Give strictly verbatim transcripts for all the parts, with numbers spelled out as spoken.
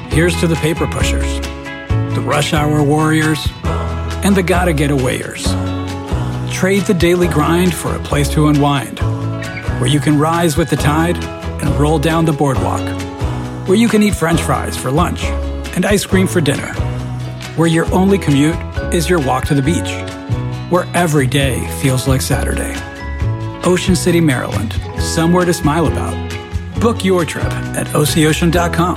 Here's to the paper pushers, the rush hour warriors, and the gotta get awayers. Trade the daily grind for a place to unwind, where you can rise with the tide and roll down the boardwalk, where you can eat French fries for lunch and ice cream for dinner, where your only commute is your walk to the beach, where every day feels like Saturday. Ocean City, Maryland, somewhere to smile about. Book your trip at O C ocean dot com.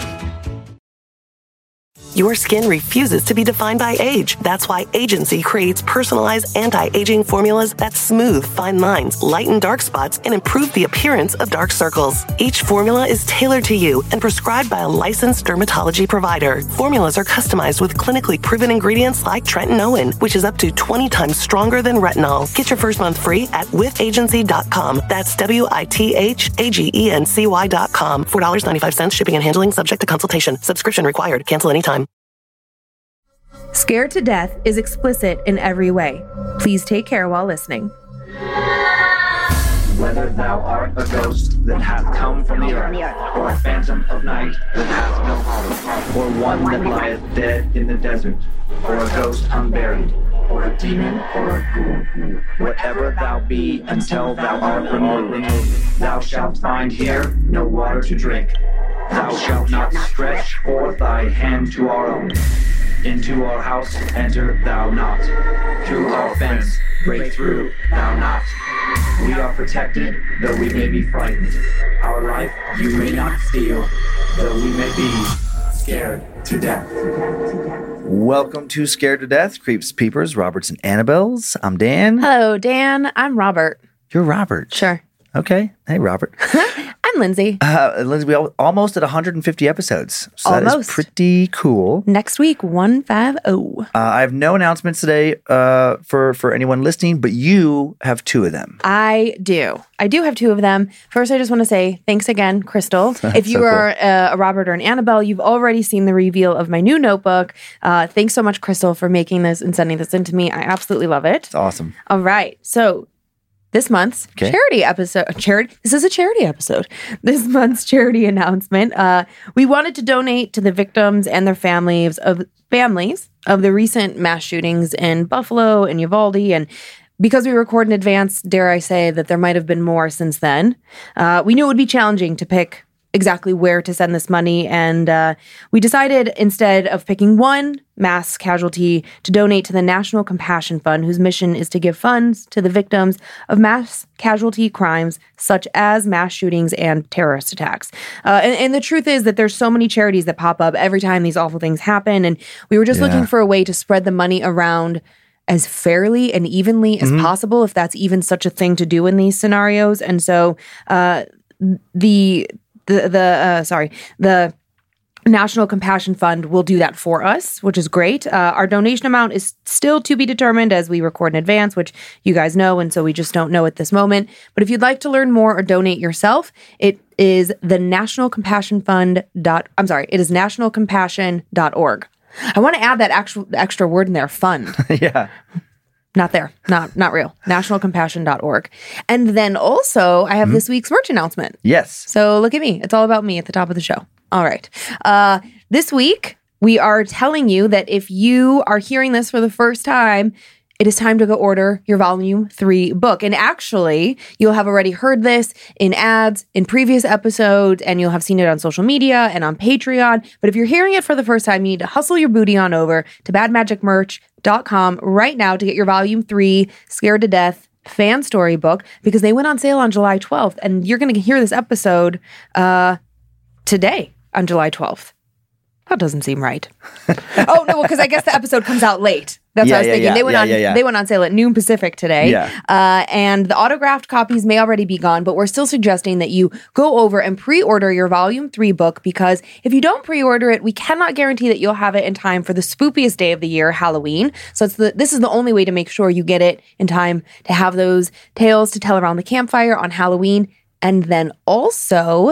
Your skin refuses to be defined by age. That's why Agency creates personalized anti-aging formulas that smooth fine lines, lighten dark spots, and improve the appearance of dark circles. Each formula is tailored to you and prescribed by a licensed dermatology provider. Formulas are customized with clinically proven ingredients like tretinoin, which is up to twenty times stronger than retinol. Get your first month free at with agency dot com. That's W I T H A G E N C Y dot com. four dollars and ninety-five cents shipping and handling subject to consultation. Subscription required. Cancel anytime. Scared to Death is explicit in every way. Please take care while listening. Whether thou art a ghost that hath come from the earth, or a phantom of night that hath no heart, or one that lieth dead in the desert, or a ghost unburied, or a demon, or a ghoul, whatever thou be, until thou art removed, thou shalt find here no water to drink. Thou shalt not stretch forth thy hand to our own. Into our house enter thou not. Through our fence break through thou not. We are protected, though we may be frightened. Our life you may not steal, though we may be scared to death. Welcome to Scared to Death, Creeps, Peepers, Roberts, and Annabelles. I'm Dan. Hello, Dan. I'm Robert. You're Robert. Sure. Okay. Hey, Robert. I'm Lindsay. Uh, Lindsay, we al- almost at one hundred fifty episodes. So almost. That is pretty cool. Next week, one fifty. Uh, I have no announcements today uh, for, for anyone listening, but you have two of them. I do. I do have two of them. First, I just want to say thanks again, Crystal. If you so are cool. a, a Robert or an Annabelle, you've already seen the reveal of my new notebook. Uh, thanks so much, Crystal, for making this and sending this in to me. I absolutely love it. It's awesome. All right. So this month's okay. charity episode, charity. This is a charity episode. This month's charity announcement. Uh, we wanted to donate to the victims and their families of families of the recent mass shootings in Buffalo and Uvalde, and because we record in advance, dare I say that there might have been more since then. Uh, we knew it would be challenging to pick exactly where to send this money, and uh, we decided instead of picking one mass casualty to donate to the National Compassion Fund, whose mission is to give funds to the victims of mass casualty crimes such as mass shootings and terrorist attacks. Uh, and, and the truth is that there's so many charities that pop up every time these awful things happen, and we were just yeah. looking for a way to spread the money around as fairly and evenly as mm-hmm. possible, if that's even such a thing to do in these scenarios. And so uh, the the the uh, sorry the National Compassion Fund will do that for us, which is great. Uh, our donation amount is still to be determined as we record in advance, which you guys know, and so we just don't know at this moment. But if you'd like to learn more or donate yourself, it is the National Compassion Fund dot I'm sorry, it is national compassion dot org. I want to add that actual extra word in there, fund. yeah. Not there. Not not real. national compassion dot org. And then also, I have mm-hmm. this week's merch announcement. Yes. So look at me. It's all about me at the top of the show. All right. Uh, this week, we are telling you that if you are hearing this for the first time, it is time to go order your volume three book. And actually, you'll have already heard this in ads in previous episodes, and you'll have seen it on social media and on Patreon. But if you're hearing it for the first time, you need to hustle your booty on over to bad magic merch dot com right now to get your volume three Scared to Death fan story book, because they went on sale on July twelfth. And you're going to hear this episode uh, today on July twelfth. That doesn't seem right. oh, no, because I guess the episode comes out late. That's yeah, what I was yeah, thinking. Yeah, they went yeah, on yeah, yeah. they went on sale at noon Pacific today. Yeah. Uh, and the autographed copies may already be gone, but we're still suggesting that you go over and pre-order your volume three book, because if you don't pre-order it, we cannot guarantee that you'll have it in time for the spookiest day of the year, Halloween. So it's the this is the only way to make sure you get it in time to have those tales to tell around the campfire on Halloween. And then also,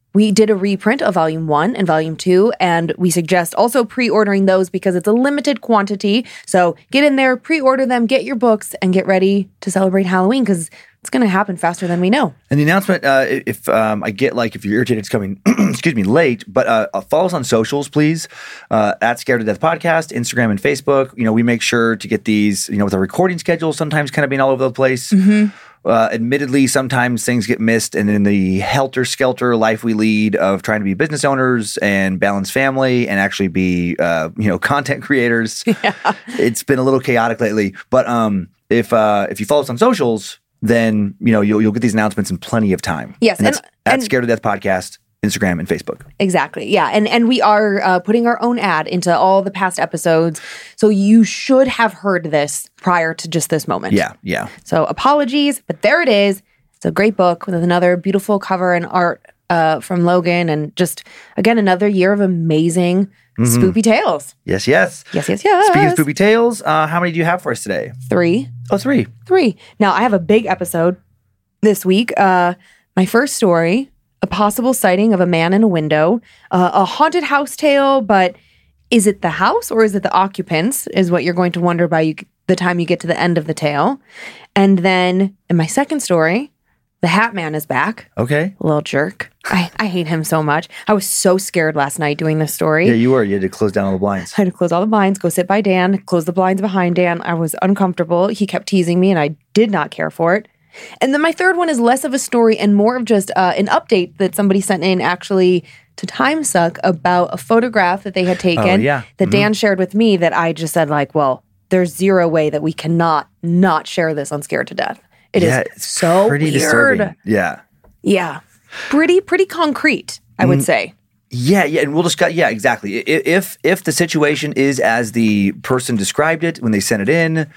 we did a reprint of volume one and volume two, and we suggest also pre-ordering those because it's a limited quantity. So get in there, pre-order them, get your books, and get ready to celebrate Halloween because it's going to happen faster than we know. And the announcement, uh, if um, I get like, if you're irritated, it's coming, excuse me, late, but uh, follow us on socials, please, uh, at Scared to Death Podcast, Instagram and Facebook. You know, we make sure to get these, you know, with our recording schedule, sometimes kind of being all over the place. Mm-hmm. Uh, admittedly, sometimes things get missed, and in the helter-skelter life we lead of trying to be business owners and balance family and actually be, uh, you know, content creators, yeah. It's been a little chaotic lately. But um, if uh, if you follow us on socials, then you know you'll you'll get these announcements in plenty of time. Yes, and, and that's at and, Scared to Death Podcast, Instagram and Facebook. Exactly. Yeah. And and we are uh, putting our own ad into all the past episodes. So you should have heard this prior to just this moment. Yeah. Yeah. So apologies, but there it is. It's a great book with another beautiful cover and art uh, from Logan. And just, again, another year of amazing mm-hmm. spoopy tales. Yes, yes. Yes, yes, yes. Speaking of spoopy tales, uh, how many do you have for us today? Three. Oh, three. Three. Now, I have a big episode this week. Uh, my first story, a possible sighting of a man in a window, uh, a haunted house tale, but is it the house or is it the occupants is what you're going to wonder by you, the time you get to the end of the tale. And then in my second story, the Hat Man is back. Okay. Little jerk. I, I hate him so much. I was so scared last night doing this story. Yeah, you were. You had to close down all the blinds. I had to close all the blinds, go sit by Dan, close the blinds behind Dan. I was uncomfortable. He kept teasing me and I did not care for it. And then my third one is less of a story and more of just uh, an update that somebody sent in actually to TimeSuck about a photograph that they had taken oh, yeah. that mm-hmm. Dan shared with me that I just said like, well, there's zero way that we cannot not share this on Scared to Death. It yeah, is it's so pretty weird. disturbing. Yeah. Yeah. Pretty, pretty concrete, I would mm. say. Yeah, yeah, and we'll discuss. Yeah, exactly. If if the situation is as the person described it when they sent it in, it,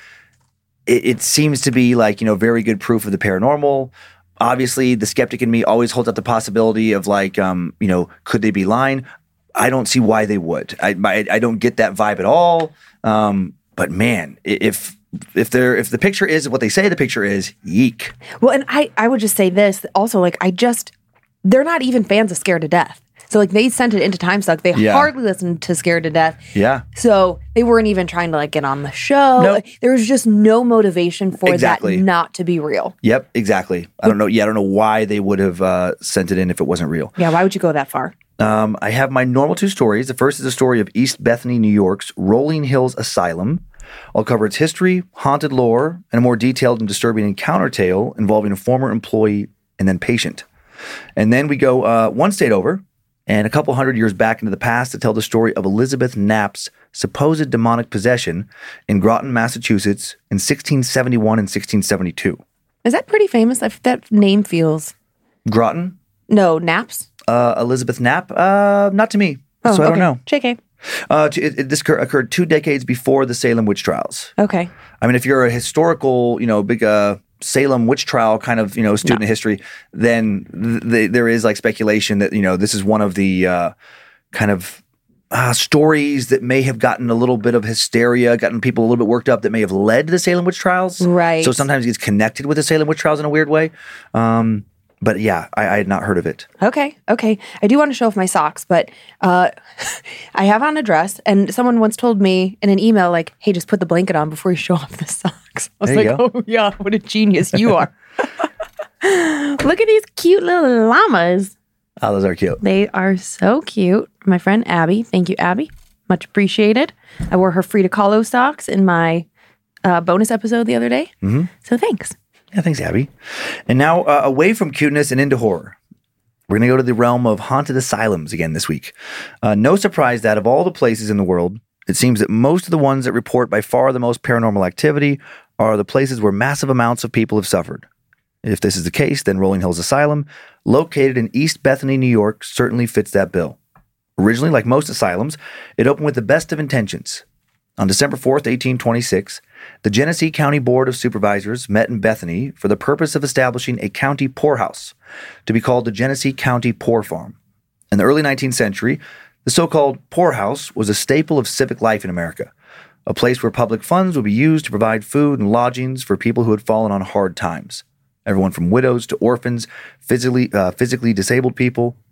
it seems to be like, you know, very good proof of the paranormal. Obviously, the skeptic in me always holds up the possibility of like, um, you know, could they be lying? I don't see why they would. I I, I don't get that vibe at all. Um, but man, if if they're if the picture is what they say the picture is, yeek. Well, and I I would just say this also, like I just they're not even fans of Scared to Death. So like they sent it into TimeSuck. They yeah. hardly listened to Scared to Death. Yeah. So they weren't even trying to like get on the show. Nope. Like, there was just no motivation for exactly. that not to be real. Yep, exactly. I don't know. Yeah, I don't know why they would have uh, sent it in if it wasn't real. Yeah, why would you go that far? Um, I have my normal two stories. The first is a story of East Bethany, New York's Rolling Hills Asylum. I'll cover its history, haunted lore, and a more detailed and disturbing encounter tale involving a former employee and then patient. And then we go uh, one state over and a couple hundred years back into the past to tell the story of Elizabeth Knapp's supposed demonic possession in Groton, Massachusetts in sixteen seventy-one and sixteen seventy-two. Is that pretty famous? That, that name feels... Groton? No, Knapp's? Uh, Elizabeth Knapp? Uh, not to me. Oh, so I okay. don't know. J K. Uh, it, it, this occur, occurred two decades before the Salem witch trials. Okay. I mean, if you're a historical, you know, big uh, Salem witch trial kind of, you know, student no. of history, then th- th- there is like speculation that, you know, this is one of the uh, kind of uh, stories that may have gotten a little bit of hysteria, gotten people a little bit worked up that may have led to the Salem witch trials. Right. So sometimes it gets connected with the Salem witch trials in a weird way. Um, But yeah, I, I had not heard of it. Okay, okay. I do want to show off my socks, but uh, I have on a dress, and someone once told me in an email, like, hey, just put the blanket on before you show off the socks. I was There you like, go. oh, yeah, what a genius you are. Look at these cute little llamas. Oh, those are cute. They are so cute. My friend Abby, thank you, Abby. Much appreciated. I wore her Frida Kahlo socks in my uh, bonus episode the other day, Mm-hmm. so thanks. Yeah, thanks, Abby. And now, uh, away from cuteness and into horror, we're going to go to the realm of haunted asylums again this week. Uh, no surprise that of all the places in the world, it seems that most of the ones that report by far the most paranormal activity are the places where massive amounts of people have suffered. If this is the case, then Rolling Hills Asylum, located in East Bethany, New York, certainly fits that bill. Originally, like most asylums, it opened with the best of intentions. On December fourth, eighteen twenty-six, the Genesee County Board of Supervisors met in Bethany for the purpose of establishing a county poorhouse to be called the Genesee County Poor Farm. In the early nineteenth century, the so-called poorhouse was a staple of civic life in America, a place where public funds would be used to provide food and lodgings for people who had fallen on hard times. Everyone from widows to orphans, physically uh, physically disabled people,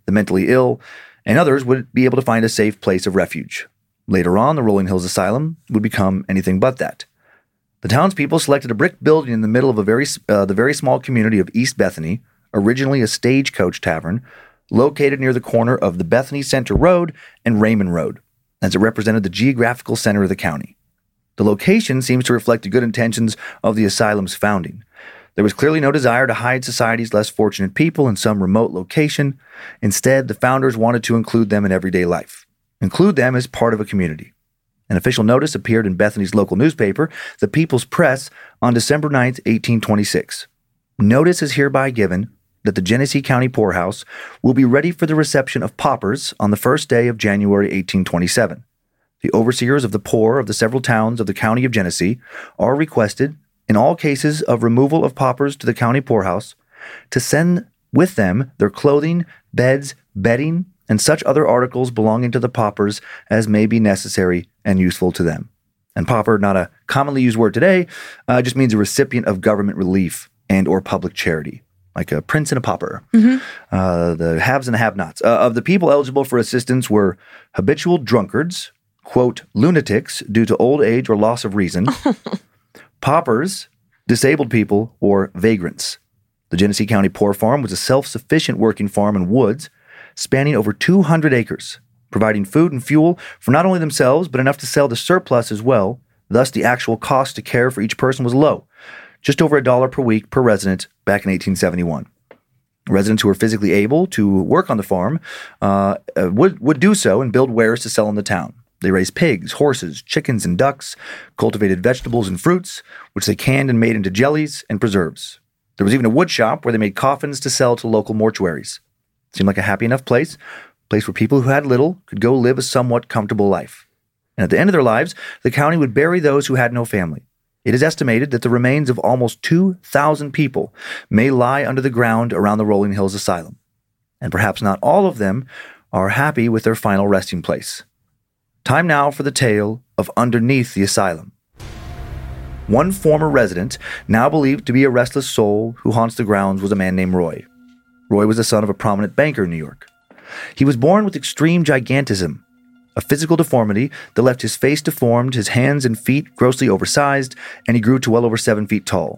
the mentally ill, and others would be able to find a safe place of refuge. Later on, the Rolling Hills Asylum would become anything but that. The townspeople selected a brick building in the middle of a very, uh, the very small community of East Bethany, originally a stagecoach tavern, located near the corner of the Bethany Center Road and Raymond Road, as it represented the geographical center of the county. The location seems to reflect the good intentions of the asylum's founding. There was clearly no desire to hide society's less fortunate people in some remote location. Instead, the founders wanted to include them in everyday life, include them as part of a community. An official notice appeared in Bethany's local newspaper, the People's Press, on December ninth, eighteen twenty-six. Notice is hereby given that the Genesee County Poorhouse will be ready for the reception of paupers on the first day of January eighteen twenty-seven. The overseers of the poor of the several towns of the county of Genesee are requested, in all cases of removal of paupers to the county poorhouse, to send with them their clothing, beds, bedding, and such other articles belonging to the paupers as may be necessary and useful to them. And pauper, not a commonly used word today, uh, just means a recipient of government relief and or public charity, like a prince and a pauper. Mm-hmm. Uh, the haves and the have-nots. Uh, of the people eligible for assistance were habitual drunkards, quote, lunatics due to old age or loss of reason, paupers, disabled people, or vagrants. The Genesee County Poor Farm was a self-sufficient working farm in woods spanning over two hundred acres, providing food and fuel for not only themselves, but enough to sell the surplus as well. Thus, the actual cost to care for each person was low, just over a dollar per week per resident back in eighteen seventy-one. Residents who were physically able to work on the farm uh, would, would do so and build wares to sell in the town. They raised pigs, horses, chickens, and ducks, cultivated vegetables and fruits, which they canned and made into jellies and preserves. There was even a wood shop where they made coffins to sell to local mortuaries. Seemed like a happy enough place, a place where people who had little could go live a somewhat comfortable life. And at the end of their lives, the county would bury those who had no family. It is estimated that the remains of almost two thousand people may lie under the ground around the Rolling Hills Asylum. And perhaps not all of them are happy with their final resting place. Time now for the tale of Underneath the Asylum. One former resident, now believed to be a restless soul who haunts the grounds, was a man named Roy. Roy was the son of a prominent banker in New York. He was born with extreme gigantism, a physical deformity that left his face deformed, his hands and feet grossly oversized, and he grew to well over seven feet tall.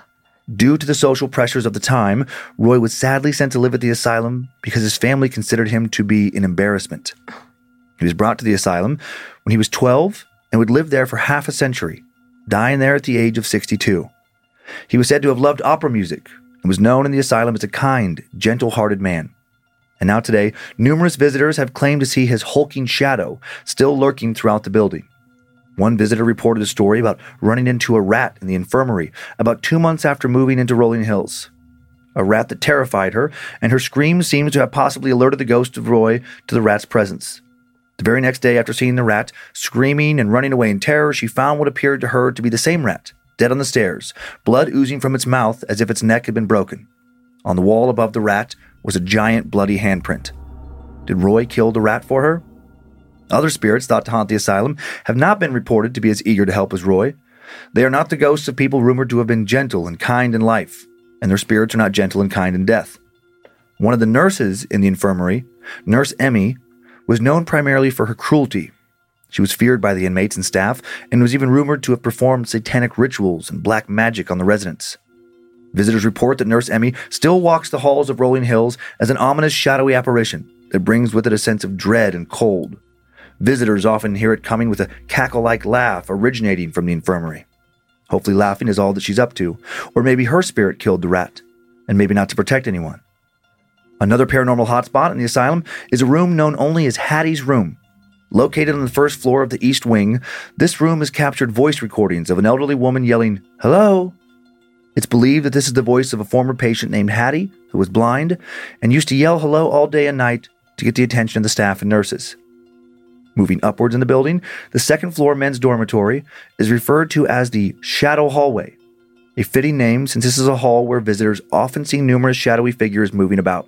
Due to the social pressures of the time, Roy was sadly sent to live at the asylum because his family considered him to be an embarrassment. He was brought to the asylum when he was twelve and would live there for half a century, dying there at the age of sixty-two. He was said to have loved opera music and was known in the asylum as a kind, gentle-hearted man. And now today, numerous visitors have claimed to see his hulking shadow still lurking throughout the building. One visitor reported a story about running into a rat in the infirmary about two months after moving into Rolling Hills. A rat that terrified her, and her scream seems to have possibly alerted the ghost of Roy to the rat's presence. The very next day after seeing the rat, screaming and running away in terror, she found what appeared to her to be the same rat, dead on the stairs, blood oozing from its mouth as if its neck had been broken. On the wall above the rat was a giant bloody handprint. Did Roy kill the rat for her? Other spirits thought to haunt the asylum have not been reported to be as eager to help as Roy. They are not the ghosts of people rumored to have been gentle and kind in life, and their spirits are not gentle and kind in death. One of the nurses in the infirmary, Nurse Emmy, was known primarily for her cruelty. She was feared by the inmates and staff, and was even rumored to have performed satanic rituals and black magic on the residents. Visitors report that Nurse Emmy still walks the halls of Rolling Hills as an ominous, shadowy apparition that brings with it a sense of dread and cold. Visitors often hear it coming with a cackle-like laugh originating from the infirmary. Hopefully laughing is all that she's up to, or maybe her spirit killed the rat, and maybe not to protect anyone. Another paranormal hotspot in the asylum is a room known only as Hattie's Room. Located on the first floor of the East Wing, this room has captured voice recordings of an elderly woman yelling, "Hello!" It's believed that this is the voice of a former patient named Hattie, who was blind, and used to yell hello all day and night to get the attention of the staff and nurses. Moving upwards in the building, the second floor men's dormitory is referred to as the Shadow Hallway, a fitting name since this is a hall where visitors often see numerous shadowy figures moving about.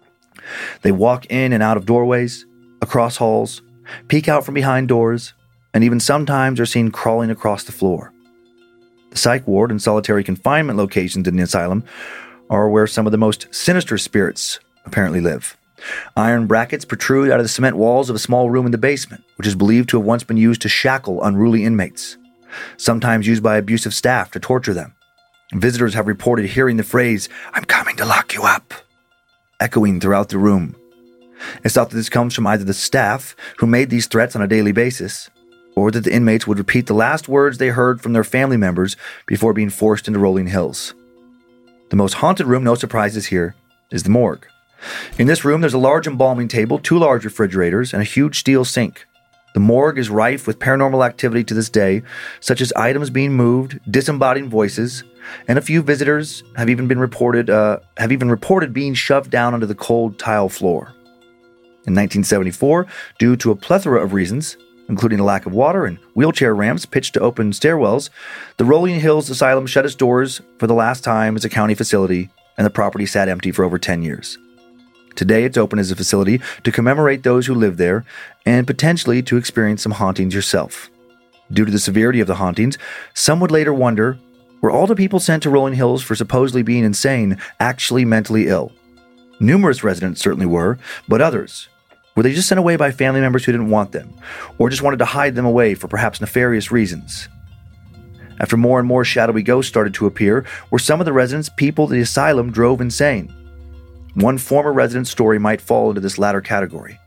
They walk in and out of doorways, across halls, peek out from behind doors, and even sometimes are seen crawling across the floor. The psych ward and solitary confinement locations in the asylum are where some of the most sinister spirits apparently live. Iron brackets protrude out of the cement walls of a small room in the basement, which is believed to have once been used to shackle unruly inmates, sometimes used by abusive staff to torture them. Visitors have reported hearing the phrase, "I'm coming to lock you up," echoing throughout the room. It's thought that this comes from either the staff, who made these threats on a daily basis, or that the inmates would repeat the last words they heard from their family members before being forced into Rolling Hills. The most haunted room, no surprises here, is the morgue. In this room, there's a large embalming table, two large refrigerators, and a huge steel sink. The morgue is rife with paranormal activity to this day, such as items being moved, disembodied voices, and a few visitors have even been reported uh, have even reported being shoved down onto the cold tile floor. In nineteen seventy-four, due to a plethora of reasons, including a lack of water and wheelchair ramps pitched to open stairwells, the Rolling Hills Asylum shut its doors for the last time as a county facility, and the property sat empty for over ten years. Today, it's open as a facility to commemorate those who live there and potentially to experience some hauntings yourself. Due to the severity of the hauntings, some would later wonder, were all the people sent to Rolling Hills for supposedly being insane actually mentally ill? Numerous residents certainly were, but others, were they just sent away by family members who didn't want them, or just wanted to hide them away for perhaps nefarious reasons? After more and more shadowy ghosts started to appear, were some of the residents people at the asylum drove insane? One former resident's story might fall into this latter category.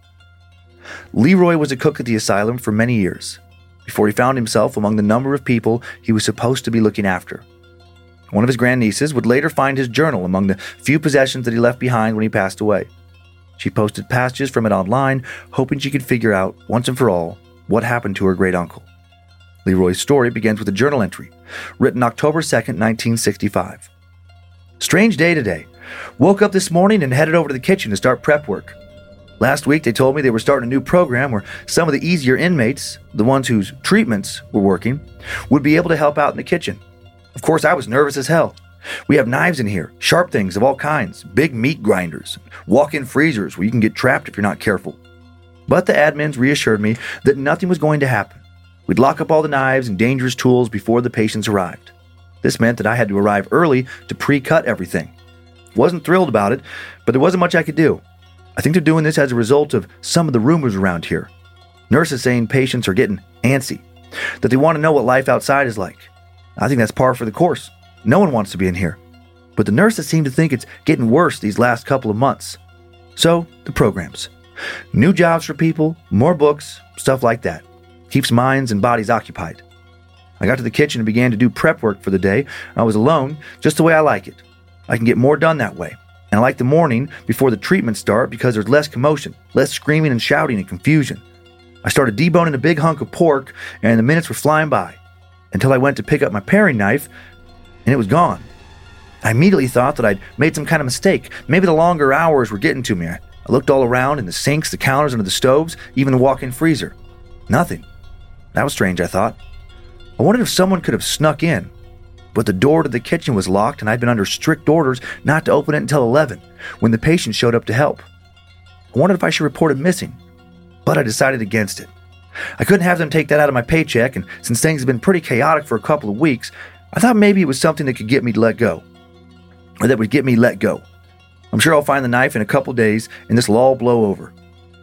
Leroy was a cook at the asylum for many years, before he found himself among the number of people he was supposed to be looking after. One of his grandnieces would later find his journal among the few possessions that he left behind when he passed away. She posted passages from it online, hoping she could figure out, once and for all, what happened to her great-uncle. Leroy's story begins with a journal entry, written October second, nineteen sixty-five. Strange day today. Woke up this morning and headed over to the kitchen to start prep work. Last week they told me they were starting a new program where some of the easier inmates, the ones whose treatments were working, would be able to help out in the kitchen. Of course, I was nervous as hell. We have knives in here, sharp things of all kinds, big meat grinders, walk-in freezers where you can get trapped if you're not careful. But the admins reassured me that nothing was going to happen. We'd lock up all the knives and dangerous tools before the patients arrived. This meant that I had to arrive early to pre-cut everything. Wasn't thrilled about it, but there wasn't much I could do. I think they're doing this as a result of some of the rumors around here. Nurses saying patients are getting antsy, that they want to know what life outside is like. I think that's par for the course. No one wants to be in here. But the nurses seem to think it's getting worse these last couple of months. So, the programs. New jobs for people, more books, stuff like that. Keeps minds and bodies occupied. I got to the kitchen and began to do prep work for the day. I was alone, just the way I like it. I can get more done that way. And I like the morning before the treatments start because there's less commotion, less screaming and shouting and confusion. I started deboning a big hunk of pork, and the minutes were flying by, until I went to pick up my paring knife, and it was gone. I immediately thought that I'd made some kind of mistake. Maybe the longer hours were getting to me. I looked all around, in the sinks, the counters, under the stoves, even the walk-in freezer. Nothing. That was strange, I thought. I wondered if someone could have snuck in. But the door to the kitchen was locked, and I'd been under strict orders not to open it until eleven, when the patient showed up to help. I wondered if I should report it missing, but I decided against it. I couldn't have them take that out of my paycheck, and since things had been pretty chaotic for a couple of weeks, I thought maybe it was something that could get me to let go, or that would get me let go. I'm sure I'll find the knife in a couple days, and this will all blow over.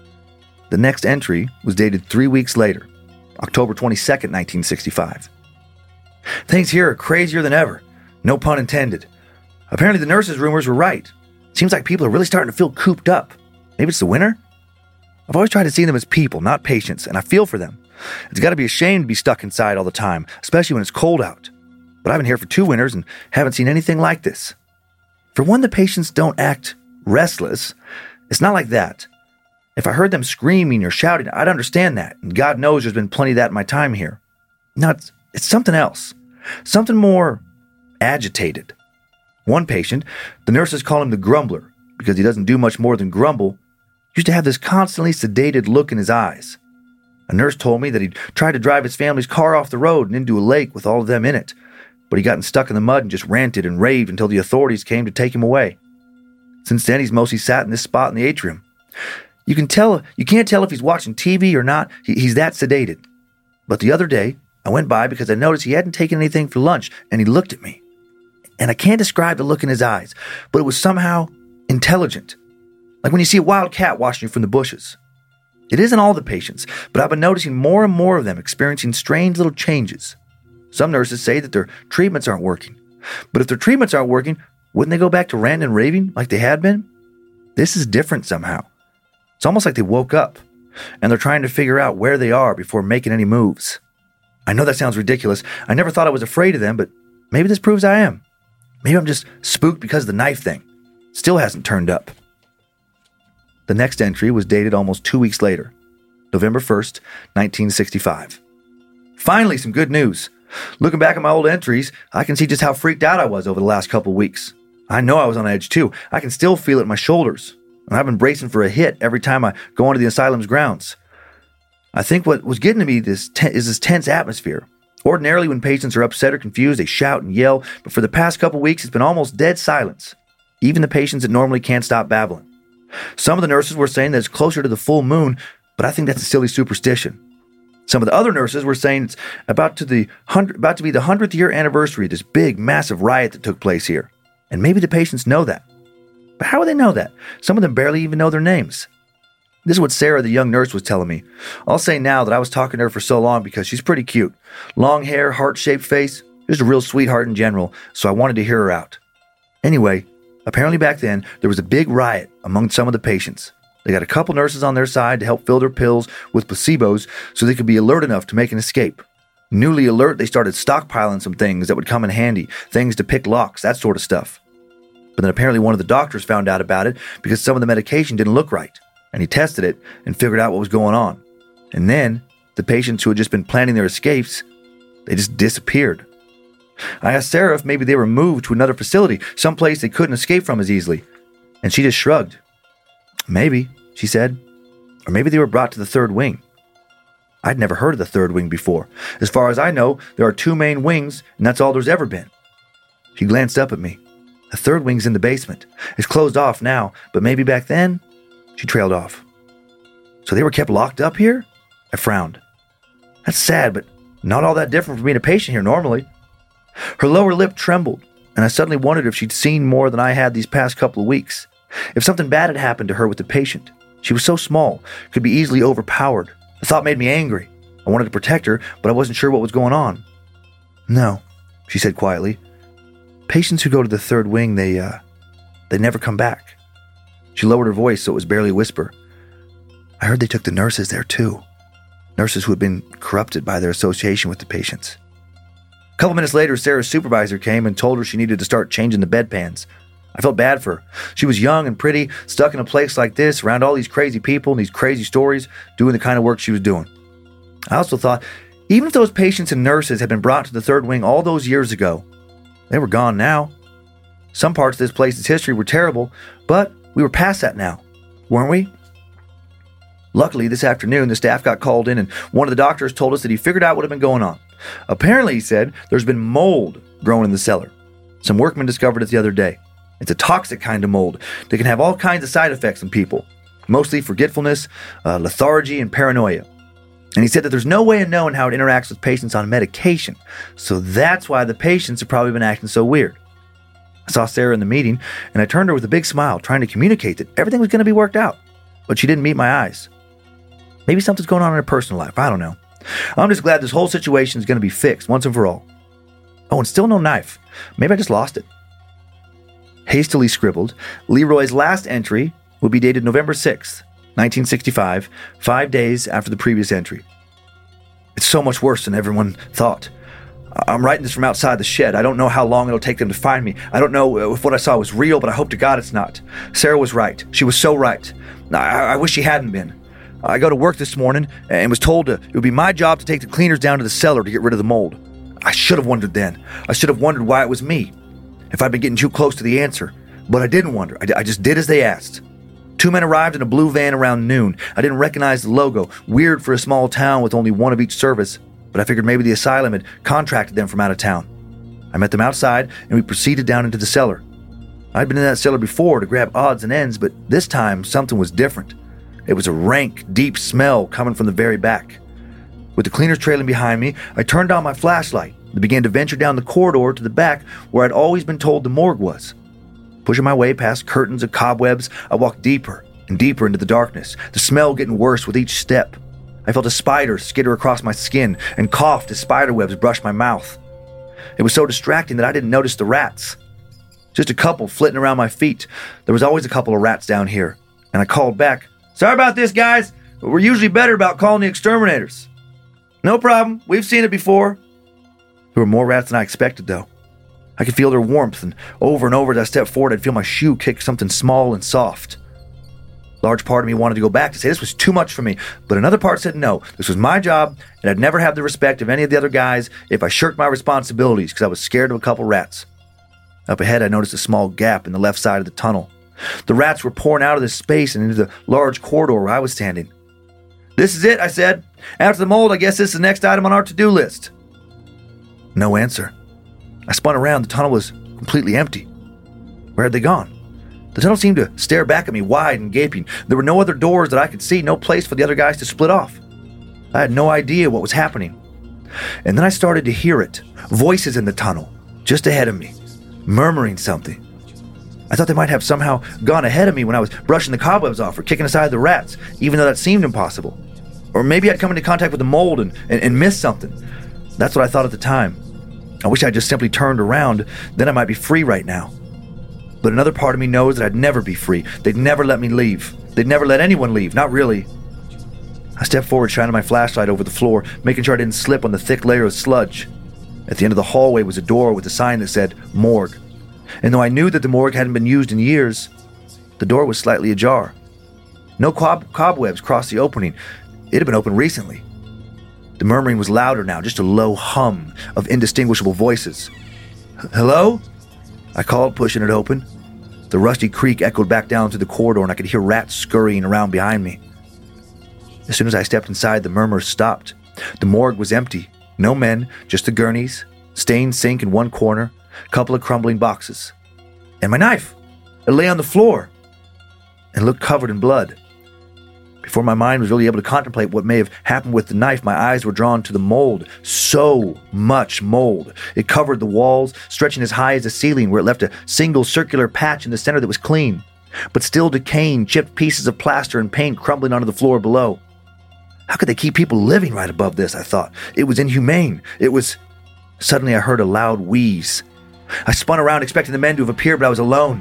The next entry was dated three weeks later, October twenty-second, nineteen sixty-five. Things here are crazier than ever. No pun intended. Apparently the nurses' rumors were right. Seems like people are really starting to feel cooped up. Maybe it's the winter? I've always tried to see them as people, not patients, and I feel for them. It's got to be a shame to be stuck inside all the time, especially when it's cold out. But I've been here for two winters and haven't seen anything like this. For one, the patients don't act restless. It's not like that. If I heard them screaming or shouting, I'd understand that, and God knows there's been plenty of that in my time here. No, it's, it's something else. Something more agitated. One patient, the nurses call him the grumbler because he doesn't do much more than grumble, used to have this constantly sedated look in his eyes. A nurse told me that he'd tried to drive his family's car off the road and into a lake with all of them in it, but he gotten stuck in the mud and just ranted and raved until the authorities came to take him away. Since then, he's mostly sat in this spot in the atrium. You can tell, you can't tell if he's watching T V or not. He, he's that sedated. But the other day, I went by because I noticed he hadn't taken anything for lunch, and he looked at me. And I can't describe the look in his eyes, but it was somehow intelligent. Like when you see a wild cat watching you from the bushes. It isn't all the patients, but I've been noticing more and more of them experiencing strange little changes. Some nurses say that their treatments aren't working. But if their treatments aren't working, wouldn't they go back to ranting and raving like they had been? This is different somehow. It's almost like they woke up, and they're trying to figure out where they are before making any moves. I know that sounds ridiculous. I never thought I was afraid of them, but maybe this proves I am. Maybe I'm just spooked because of the knife thing. Still hasn't turned up. The next entry was dated almost two weeks later, November first, nineteen sixty-five. Finally, some good news. Looking back at my old entries, I can see just how freaked out I was over the last couple of weeks. I know I was on edge too. I can still feel it in my shoulders. And I've been bracing for a hit every time I go onto the asylum's grounds. I think what was getting to me this te- is this tense atmosphere. Ordinarily, when patients are upset or confused, they shout and yell, but for the past couple weeks, it's been almost dead silence. Even the patients that normally can't stop babbling. Some of the nurses were saying that it's closer to the full moon, but I think that's a silly superstition. Some of the other nurses were saying it's about to the hundred, about to be the hundredth year anniversary of this big, massive riot that took place here. And maybe the patients know that. But how would they know that? Some of them barely even know their names. This is what Sarah, the young nurse, was telling me. I'll say now that I was talking to her for so long because she's pretty cute. Long hair, heart-shaped face, just a real sweetheart in general, so I wanted to hear her out. Anyway, apparently back then, there was a big riot among some of the patients. They got a couple nurses on their side to help fill their pills with placebos so they could be alert enough to make an escape. Newly alert, they started stockpiling some things that would come in handy, things to pick locks, that sort of stuff. But then apparently one of the doctors found out about it because some of the medication didn't look right, and he tested it and figured out what was going on. And then, the patients who had just been planning their escapes, they just disappeared. I asked Sarah if maybe they were moved to another facility, someplace they couldn't escape from as easily, and she just shrugged. Maybe, she said. Or maybe they were brought to the third wing. I'd never heard of the third wing before. As far as I know, there are two main wings, and that's all there's ever been. She glanced up at me. The third wing's in the basement. It's closed off now, but maybe back then, she trailed off. So they were kept locked up here? I frowned. That's sad, but not all that different from being a patient here normally. Her lower lip trembled, and I suddenly wondered if she'd seen more than I had these past couple of weeks. If something bad had happened to her with the patient. She was so small, could be easily overpowered. The thought made me angry. I wanted to protect her, but I wasn't sure what was going on. No, she said quietly. Patients who go to the third wing, they, uh, they never come back. She lowered her voice so it was barely a whisper. I heard they took the nurses there too. Nurses who had been corrupted by their association with the patients. A couple minutes later, Sarah's supervisor came and told her she needed to start changing the bedpans. I felt bad for her. She was young and pretty, stuck in a place like this, around all these crazy people and these crazy stories, doing the kind of work she was doing. I also thought, even if those patients and nurses had been brought to the third wing all those years ago, they were gone now. Some parts of this place's history were terrible, but we were past that now, weren't we? Luckily, this afternoon, the staff got called in and one of the doctors told us that he figured out what had been going on. Apparently, he said, there's been mold growing in the cellar. Some workmen discovered it the other day. It's a toxic kind of mold that can have all kinds of side effects in people, mostly forgetfulness, uh, lethargy, and paranoia. And he said that there's no way of knowing how it interacts with patients on medication, so that's why the patients have probably been acting so weird. I saw Sarah in the meeting, and I turned to her with a big smile, trying to communicate that everything was going to be worked out, but she didn't meet my eyes. Maybe something's going on in her personal life, I don't know. I'm just glad this whole situation is going to be fixed once and for all. Oh, and still no knife. Maybe I just lost it. Hastily scribbled, Leroy's last entry will be dated November sixth, nineteen sixty-five, five days after the previous entry. It's so much worse than everyone thought. I'm writing this from outside the shed. I don't know how long it'll take them to find me. I don't know if what I saw was real, but I hope to God it's not. Sarah was right. She was so right. I, I wish she hadn't been. I go to work this morning and was told to, it would be my job to take the cleaners down to the cellar to get rid of the mold. I should have wondered then. I should have wondered why it was me. If I'd been getting too close to the answer. But I didn't wonder. I, I just did as they asked. Two men arrived in a blue van around noon. I didn't recognize the logo. Weird for a small town with only one of each service. But I figured maybe the asylum had contracted them from out of town. I met them outside and we proceeded down into the cellar. I'd been in that cellar before to grab odds and ends, but this time something was different. It was a rank, deep smell coming from the very back. With the cleaners trailing behind me, I turned on my flashlight and began to venture down the corridor to the back where I'd always been told the morgue was. Pushing my way past curtains of cobwebs, I walked deeper and deeper into the darkness, the smell getting worse with each step. I felt a spider skitter across my skin and coughed as spider webs brushed my mouth. It was so distracting that I didn't notice the rats. Just a couple flitting around my feet. There was always a couple of rats down here, and I called back, "Sorry about this, guys, but we're usually better about calling the exterminators." "No problem, we've seen it before." There were more rats than I expected, though. I could feel their warmth, and over and over as I stepped forward, I'd feel my shoe kick something small and soft. A large part of me wanted to go back to say this was too much for me, but another part said no, this was my job, and I'd never have the respect of any of the other guys if I shirked my responsibilities because I was scared of a couple rats. Up ahead, I noticed a small gap in the left side of the tunnel. The rats were pouring out of this space and into the large corridor where I was standing. "This is it," I said. "After the mold, I guess this is the next item on our to-do list." No answer. I spun around. The tunnel was completely empty. Where had they gone? The tunnel seemed to stare back at me wide and gaping. There were no other doors that I could see, no place for the other guys to split off. I had no idea what was happening. And then I started to hear it. Voices in the tunnel, just ahead of me, murmuring something. I thought they might have somehow gone ahead of me when I was brushing the cobwebs off or kicking aside the rats, even though that seemed impossible. Or maybe I'd come into contact with the mold and, and, and missed something. That's what I thought at the time. I wish I'd just simply turned around, then I might be free right now. But another part of me knows that I'd never be free. They'd never let me leave. They'd never let anyone leave, not really. I stepped forward, shining my flashlight over the floor, making sure I didn't slip on the thick layer of sludge. At the end of the hallway was a door with a sign that said, "Morgue." And though I knew that the morgue hadn't been used in years, the door was slightly ajar. No cob- cobwebs crossed the opening. It had been opened recently. The murmuring was louder now, just a low hum of indistinguishable voices. "Hello?" I called, pushing it open. The rusty creak echoed back down through the corridor, and I could hear rats scurrying around behind me. As soon as I stepped inside, the murmurs stopped. The morgue was empty. No men, just the gurneys, stained sink in one corner, a couple of crumbling boxes. And my knife! It lay on the floor and looked covered in blood. Before my mind was really able to contemplate what may have happened with the knife, my eyes were drawn to the mold. So much mold. It covered the walls, stretching as high as the ceiling, where it left a single circular patch in the center that was clean, but still decaying, chipped pieces of plaster and paint crumbling onto the floor below. How could they keep people living right above this, I thought. It was inhumane. It was... Suddenly I heard a loud wheeze. I spun around, expecting the men to have appeared, but I was alone.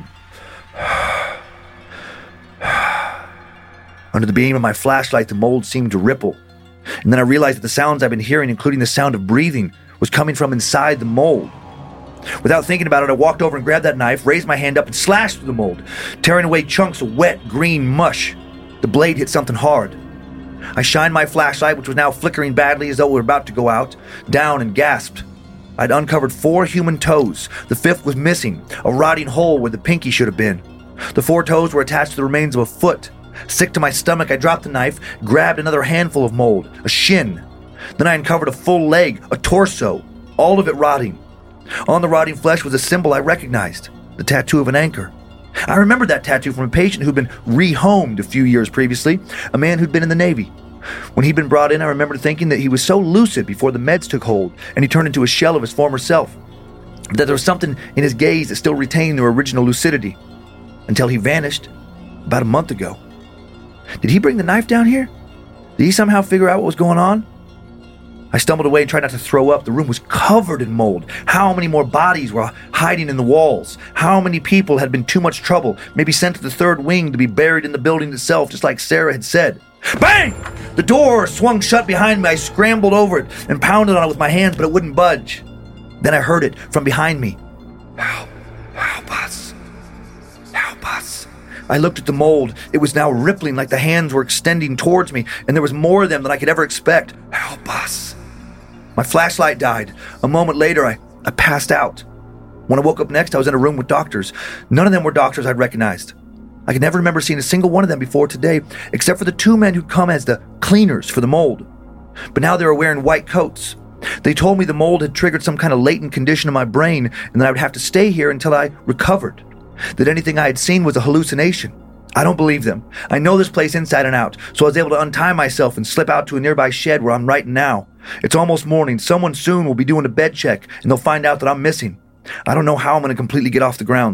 Under the beam of my flashlight, the mold seemed to ripple. And then I realized that the sounds I've been hearing, including the sound of breathing, was coming from inside the mold. Without thinking about it, I walked over and grabbed that knife, raised my hand up, and slashed through the mold, tearing away chunks of wet, green mush. The blade hit something hard. I shined my flashlight, which was now flickering badly as though it were about to go out, down and gasped. I'd uncovered four human toes. The fifth was missing, a rotting hole where the pinky should have been. The four toes were attached to the remains of a foot. Sick to my stomach, I dropped the knife, grabbed another handful of mold, a shin. Then I uncovered a full leg, a torso, all of it rotting. On the rotting flesh was a symbol I recognized, the tattoo of an anchor. I remembered that tattoo from a patient who'd been rehomed a few years previously, a man who'd been in the Navy. When he'd been brought in, I remembered thinking that he was so lucid before the meds took hold and he turned into a shell of his former self, that there was something in his gaze that still retained their original lucidity, until he vanished about a month ago. Did he bring the knife down here? Did he somehow figure out what was going on? I stumbled away and tried not to throw up. The room was covered in mold. How many more bodies were hiding in the walls? How many people had been too much trouble, maybe sent to the third wing to be buried in the building itself, just like Sarah had said? Bang! The door swung shut behind me. I scrambled over it and pounded on it with my hands, but it wouldn't budge. Then I heard it from behind me. Help! Help us! Help us! I looked at the mold. It was now rippling like the hands were extending towards me, and there was more of them than I could ever expect. Help us! My flashlight died. A moment later, I, I passed out. When I woke up next, I was in a room with doctors. None of them were doctors I'd recognized. I could never remember seeing a single one of them before today, except for the two men who'd come as the cleaners for the mold. But now they were wearing white coats. They told me the mold had triggered some kind of latent condition in my brain, and that I would have to stay here until I recovered. That anything I had seen was a hallucination. I don't believe them. I know this place inside and out, so I was able to untie myself and slip out to a nearby shed where I'm right now. It's almost morning. Someone soon will be doing a bed check, and they'll find out that I'm missing. I don't know how I'm going to completely get off the grounds.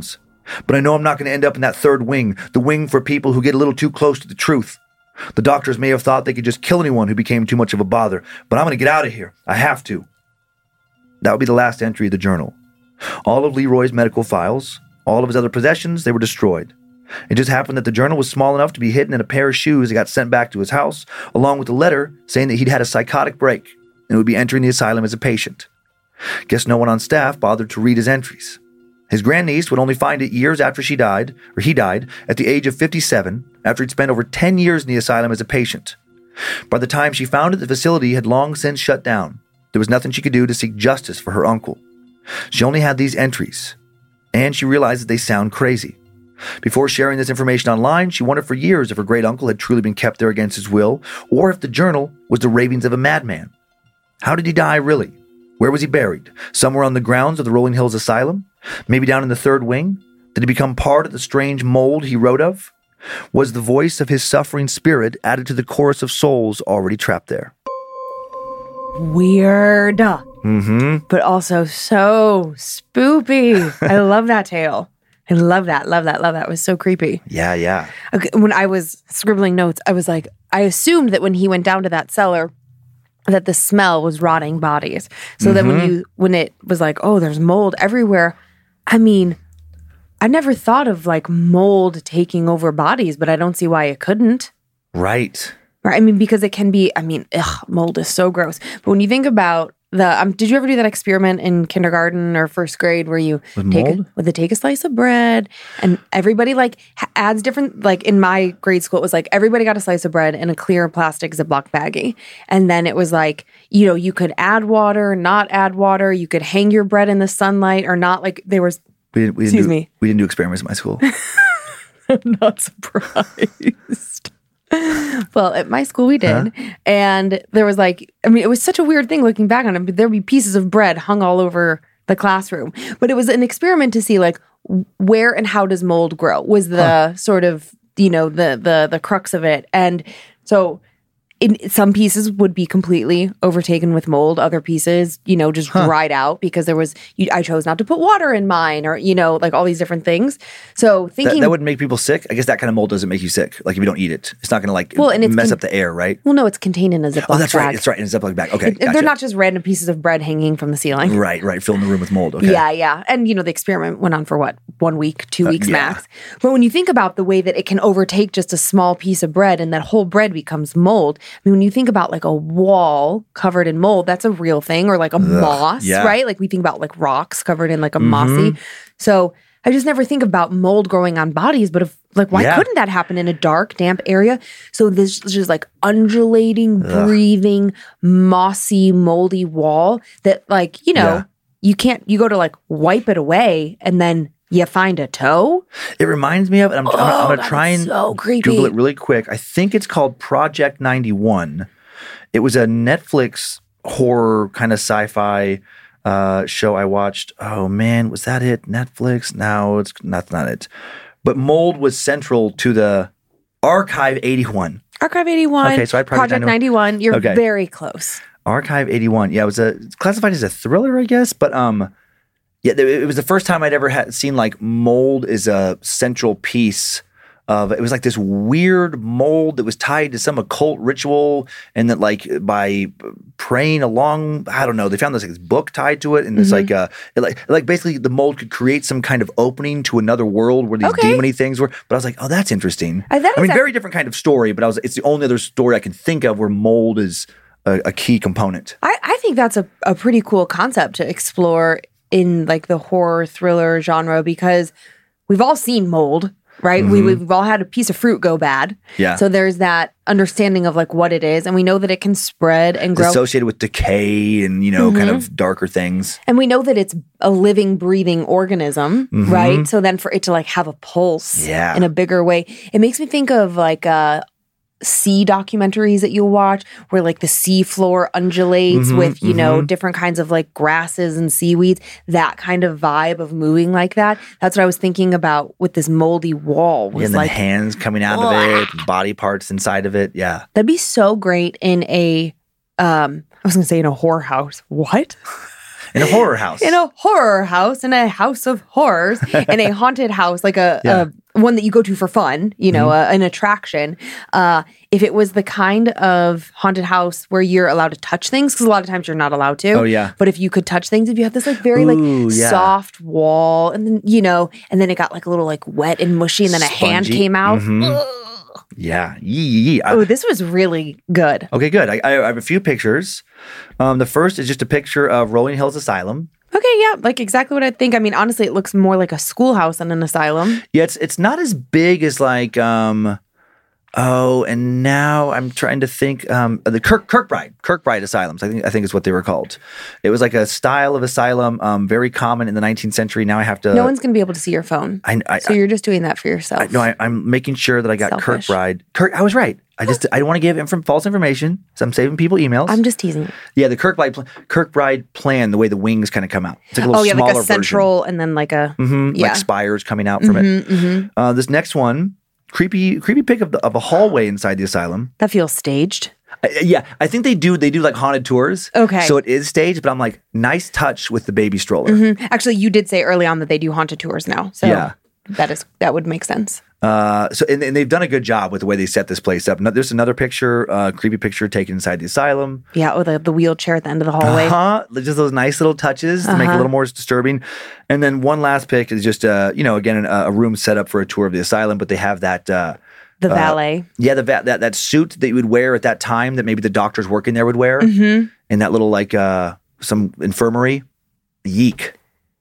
But I know I'm not going to end up in that third wing, the wing for people who get a little too close to the truth. The doctors may have thought they could just kill anyone who became too much of a bother, but I'm going to get out of here. I have to. That would be the last entry of the journal. All of Leroy's medical files, all of his other possessions, they were destroyed. It just happened that the journal was small enough to be hidden in a pair of shoes that got sent back to his house, along with a letter saying that he'd had a psychotic break and would be entering the asylum as a patient. Guess no one on staff bothered to read his entries. His grandniece would only find it years after she died, or he died, at the age of fifty-seven, after he'd spent over ten years in the asylum as a patient. By the time she found it, the facility had long since shut down. There was nothing she could do to seek justice for her uncle. She only had these entries, and she realized that they sound crazy. Before sharing this information online, she wondered for years if her great uncle had truly been kept there against his will, or if the journal was the ravings of a madman. How did he die, really? Where was he buried? Somewhere on the grounds of the Rolling Hills Asylum? Maybe down in the third wing? Did he become part of the strange mold he wrote of? Was the voice of his suffering spirit added to the chorus of souls already trapped there? Weird. Mm-hmm. But also so spoopy. I love that tale. I love that, love that, love that. It was so creepy. Yeah, yeah. Okay, when I was scribbling notes, I was like, I assumed that when he went down to that cellar, that the smell was rotting bodies. So mm-hmm. then when you when it was like, oh, there's mold everywhere. I mean, I never thought of like mold taking over bodies, but I don't see why it couldn't. Right. Right. I mean, because it can be, I mean, ugh, mold is so gross. But when you think about the, um, did you ever do that experiment in kindergarten or first grade where you With take mold? a, with a, take a slice of bread and everybody like ha- adds different, like in my grade school, it was like everybody got a slice of bread in a clear plastic Ziploc baggie. And then it was like, you know, you could add water, not add water. You could hang your bread in the sunlight or not. Like there was, We didn't, we didn't excuse do, me. We didn't do experiments in my school. I'm not surprised. Well, at my school we did. Huh? And there was like, I mean, it was such a weird thing looking back on it, but there'd be pieces of bread hung all over the classroom. But it was an experiment to see like where and how does mold grow was the huh. sort of, you know, the the the crux of it. And so in, some pieces would be completely overtaken with mold. Other pieces, you know, just huh. dried out because there was, you, I chose not to put water in mine or, you know, like all these different things. So thinking. That, that wouldn't make people sick? I guess that kind of mold doesn't make you sick. Like if you don't eat it, it's not going to like well, and it's mess con- up the air, right? Well, no, it's contained in a Ziploc bag. Oh, that's right. It's right. In a Ziploc bag. Okay. It, gotcha. They're not just random pieces of bread hanging from the ceiling. Right, right. Filling the room with mold. Okay. Yeah, yeah. And, you know, the experiment went on for what? One week, two weeks uh, yeah. max. But when you think about the way that it can overtake just a small piece of bread and that whole bread becomes mold, I mean, when you think about like a wall covered in mold, that's a real thing, or like a Ugh, moss, yeah. right? Like we think about like rocks covered in like a mm-hmm. mossy. So I just never think about mold growing on bodies, but if like, why yeah. couldn't that happen in a dark, damp area? So this is just like undulating, Ugh. breathing, mossy, moldy wall that like, you know, yeah. you can't, you go to like wipe it away and then you find a toe? It reminds me of, and I'm, oh, I'm, I'm going to try and so creepy. Google it really quick. I think it's called Project ninety-one. It was a Netflix horror kind of sci-fi uh, show I watched. Oh man, was that it? Netflix? No, it's that's not it. But mold was central to the Archive eighty-one. Archive eighty-one. Okay, so I Project, Project ninety-one. You're okay. very close. Archive eighty-one. Yeah, it was a it's classified as a thriller, I guess. But um, yeah, it was the first time I'd ever had seen like mold as a central piece of. It was like this weird mold that was tied to some occult ritual, and that like by praying along, I don't know, they found this, like, this book tied to it, and it's mm-hmm. like uh, it like like basically the mold could create some kind of opening to another world where these okay. demony things were. But I was like, oh, that's interesting. Uh, that I mean, a- very different kind of story, but I was it's the only other story I can think of where mold is a, a key component. I, I think that's a, a pretty cool concept to explore in like the horror thriller genre, because we've all seen mold, right? Mm-hmm. We, we've all had a piece of fruit go bad. Yeah. So there's that understanding of like what it is. And we know that it can spread and It's grow. associated with decay and, you know, mm-hmm. kind of darker things. And we know that it's a living, breathing organism, mm-hmm. right? So then for it to like have a pulse yeah. in a bigger way, it makes me think of like uh sea documentaries that you'll watch where like the sea floor undulates mm-hmm, with, you mm-hmm. know, different kinds of like grasses and seaweeds, that kind of vibe of moving like that. That's what I was thinking about with this moldy wall. Was yeah, and then like, hands coming out Ugh. of it, body parts inside of it. Yeah. That'd be so great in a, um, I was going to say in a whorehouse. What? In a horror house. In a horror house, in a house of horrors, in a haunted house, like a, Yeah. a one that you go to for fun, you know, Mm-hmm. a, an attraction. Uh, if it was the kind of haunted house where you're allowed to touch things, because a lot of times you're not allowed to. Oh, yeah. But if you could touch things, if you have this like very Ooh, like yeah. soft wall, and then you know, and then it got like a little like wet and mushy, and then a hand Spongy. came out. Mhm. Ugh. Yeah. Yee, yee, yee. I- Oh, this was really good. okay, good. I, I have a few pictures. Um, the first is just a picture of Rolling Hills Asylum. Okay, yeah, like exactly what I think. I mean, honestly, it looks more like a schoolhouse than an asylum. Yeah, it's it's not as big as like um oh, and now I'm trying to think um the Kirk Kirkbride Kirkbride asylums. I think I think is what they were called. It was like a style of asylum, um, very common in the nineteenth century. Now I have to. No one's going to be able to see your phone. I, I, so you're just doing that for yourself. I, no, I, I'm making sure that I got Selfish. Kirkbride. Kirk, I was right. I just I don't want to give inf- false information, so I'm saving people emails. I'm just teasing. yeah, the Kirkbride pl- Kirkbride plan, the way the wings kind of come out. It's like a little Oh, yeah, smaller like a central and then like a. version. Mhm, yeah. like spires coming out from it. Mhm. Uh, this next one, creepy creepy pic of the, of a hallway inside the asylum. That feels staged. Uh, yeah, I think they do. They do like haunted tours. Okay. So it is staged, but I'm like, nice touch with the baby stroller. Mhm. Actually, you did say early on that they do haunted tours now. So Yeah. that is that would make sense. Uh, so and, and they've done a good job with the way they set this place up. No- There's another picture, uh, creepy picture taken inside the asylum. Yeah, oh, the, the wheelchair at the end of the hallway. Uh-huh. Just those nice little touches to make it a Uh-huh. little more disturbing. And then one last pic is just, uh, you know, again, a, a room set up for a tour of the asylum, but they have that. Uh, The valet. Yeah, the va- that that suit that you would wear at that time that maybe the doctors working there would wear Mm-hmm. in that little like uh some infirmary. Yeek,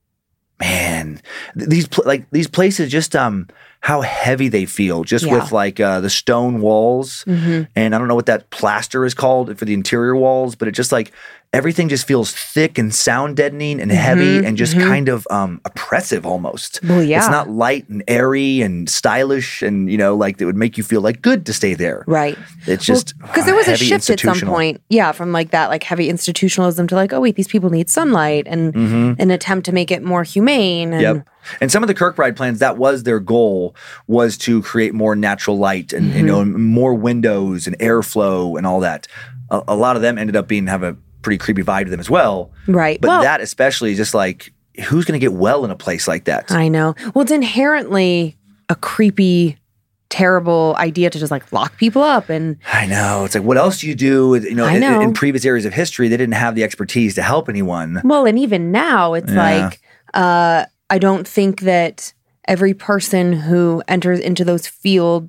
man, Th- these pl- like these places just um how heavy they feel just Yeah. with like uh the stone walls Mm-hmm. and I don't know what that plaster is called for the interior walls, but it just like everything just feels thick and sound deadening and heavy and just kind of um oppressive almost. Mm-hmm. Well, yeah. It's not light and airy and stylish and you know like it would make you feel like good to stay there. Right. It's just because there was a heavy shift at some institutional. point, yeah, from like that like heavy institutionalism to like, oh wait, these people need sunlight and an attempt to make it more humane. And Mm-hmm. Yep. And some of the Kirkbride plans, that was their goal, was to create more natural light and you know more windows and airflow and all that. A, a lot of them ended up being have a pretty creepy vibe to them as well. Right. But Well- that especially is just like, who's going to get well in a place like that? I know. Well, it's inherently a creepy, terrible idea to just like lock people up and I know. It's like, what else do you do? You know, I in, know. in previous areas of history, they didn't have the expertise to help anyone. well, and even now it's Yeah. like uh I don't think that every person who enters into those fields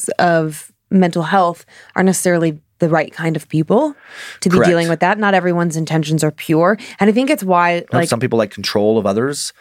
of mental health are necessarily the right kind of people to be Correct. dealing with that. Not everyone's intentions are pure. And I think it's why like Some people like control of others.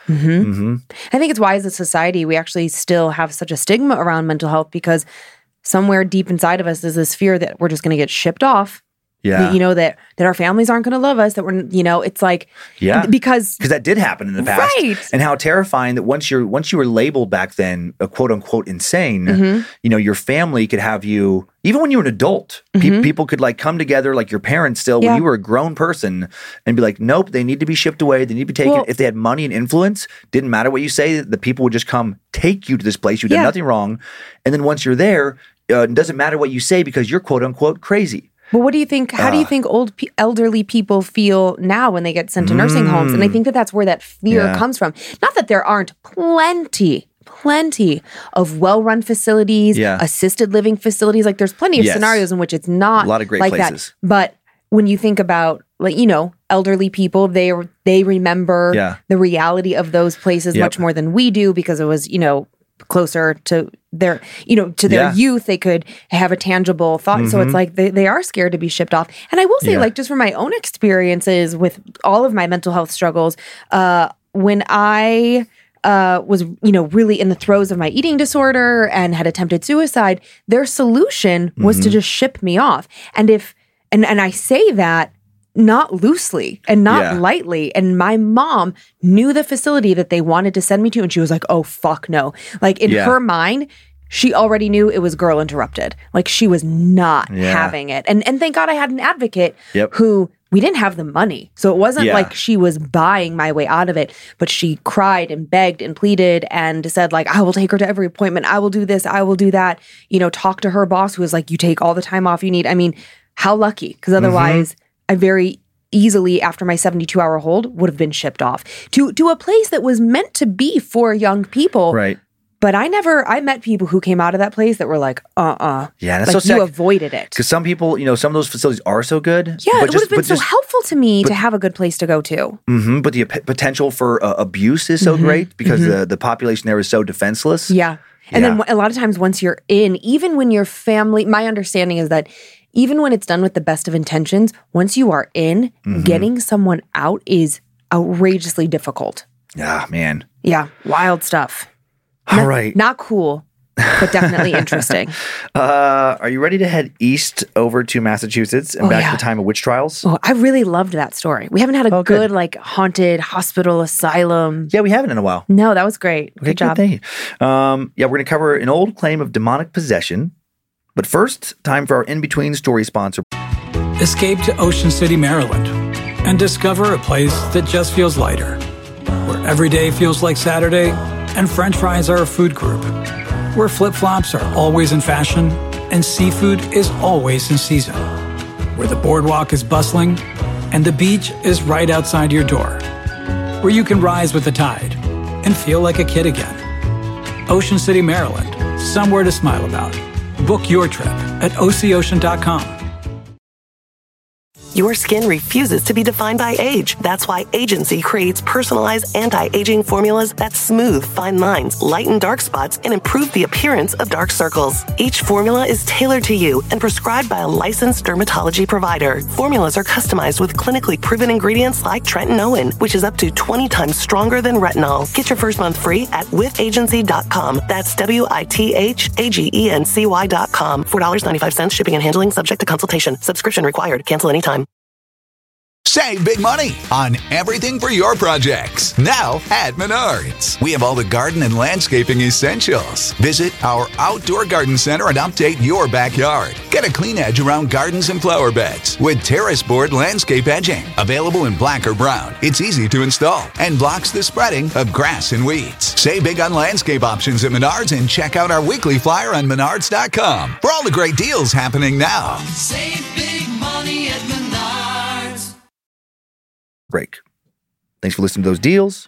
I think it's why as a society we actually still have such a stigma around mental health because somewhere deep inside of us is this fear that we're just going to get shipped off. Yeah. That, you know, that that our families aren't going to love us, that we're, you know, it's like, Yeah. because Because that did happen in the past, Right. and how terrifying that once you're once you were labeled back then, a quote unquote insane, Mm-hmm. you know, your family could have you even when you were an adult. Pe- people could like come together, like your parents still Mm-hmm. Yeah. when you were a grown person, and be like, nope, they need to be shipped away. They need to be taken. Well- if they had money and influence, didn't matter what you say. The people would just come take you to this place. You did Yeah. nothing wrong, and then once you're there, uh, it doesn't matter what you say because you're quote unquote crazy. But what do you think? How do you think old, pe- elderly people feel now when they get sent to nursing homes? And I think that that's where that fear Mm. Yeah. comes from. Not that there aren't plenty, plenty of well-run facilities, Yeah. assisted living facilities. Like there's plenty of Yes. scenarios in which it's not A lot of great like places. that. But when you think about like you know elderly people, they they remember Yeah. the reality of those places Yep. much more than we do because it was you know closer to their you know to their Yeah. youth. They could have a tangible thought. So it's like they, they are scared to be shipped off. And I will say, Yeah. like just from my own experiences with all of my mental health struggles, uh, when I uh, was, you know, really in the throes of my eating disorder and had attempted suicide, their solution was to just ship me off. And if and and I say that not loosely and not Yeah. lightly. And my mom knew the facility that they wanted to send me to. And she was like, oh, fuck no. Like in Yeah. her mind, she already knew it was Girl Interrupted. Like she was not Yeah. having it. And and thank God I had an advocate Yep. who we didn't have the money. So it wasn't Yeah. like she was buying my way out of it, but she cried and begged and pleaded and said like, I will take her to every appointment. I will do this. I will do that. You know, talk to her boss who was like, you take all the time off you need. I mean, how lucky? Because otherwise I very easily after my seventy-two hour hold would have been shipped off to to a place that was meant to be for young people. Right. But I never, I met people who came out of that place that were like, uh-uh. Yeah, that's like so you sick. avoided it. Because some people, you know, some of those facilities are so good. Yeah, but it just, would have been but so just, helpful to me but, to have a good place to go to. Mm-hmm, but the p- potential for uh, abuse is so Mm-hmm, great because mm-hmm. the, the population there is so defenseless. Yeah. And Yeah. then a lot of times once you're in, even when your family, my understanding is that even when it's done with the best of intentions, once you are in, Mm-hmm. getting someone out is outrageously difficult. Ah, man. Yeah, wild stuff. All Not- right. Not cool, but definitely interesting. Uh, are you ready to head east over to Massachusetts and Oh, back yeah. to the time of witch trials? Oh, I really loved that story. We haven't had a Oh, good, good. like, haunted hospital asylum. Yeah, we haven't in a while. No, that was great. Okay, Good job. Thank you. Um, yeah, we're going to cover an old claim of demonic possession. But first, time for our in-between story sponsor. Escape to Ocean City, Maryland, and discover a place that just feels lighter, where every day feels like Saturday and French fries are a food group, where flip-flops are always in fashion and seafood is always in season, where the boardwalk is bustling and the beach is right outside your door, where you can rise with the tide and feel like a kid again. Ocean City, Maryland, somewhere to smile about. Book your trip at O C ocean dot com. Your skin refuses to be defined by age. That's why Agency creates personalized anti-aging formulas that smooth fine lines, lighten dark spots, and improve the appearance of dark circles. Each formula is tailored to you and prescribed by a licensed dermatology provider. Formulas are customized with clinically proven ingredients like tretinoin, which is up to twenty times stronger than retinol. Get your first month free at with agency dot com. That's W I T H A G E N C Y dot com. four dollars and ninety-five cents shipping and handling subject to consultation. Subscription required. Cancel anytime. Save big money on everything for your projects. Now at Menards. We have all the garden and landscaping essentials. Visit our outdoor garden center and update your backyard. Get a clean edge around gardens and flower beds with terrace board landscape edging. Available in black or brown. It's easy to install and blocks the spreading of grass and weeds. Save big on landscape options at Menards and check out our weekly flyer on menards dot com for all the great deals happening now. Save big money at Menards. Break. Thanks for listening to those deals.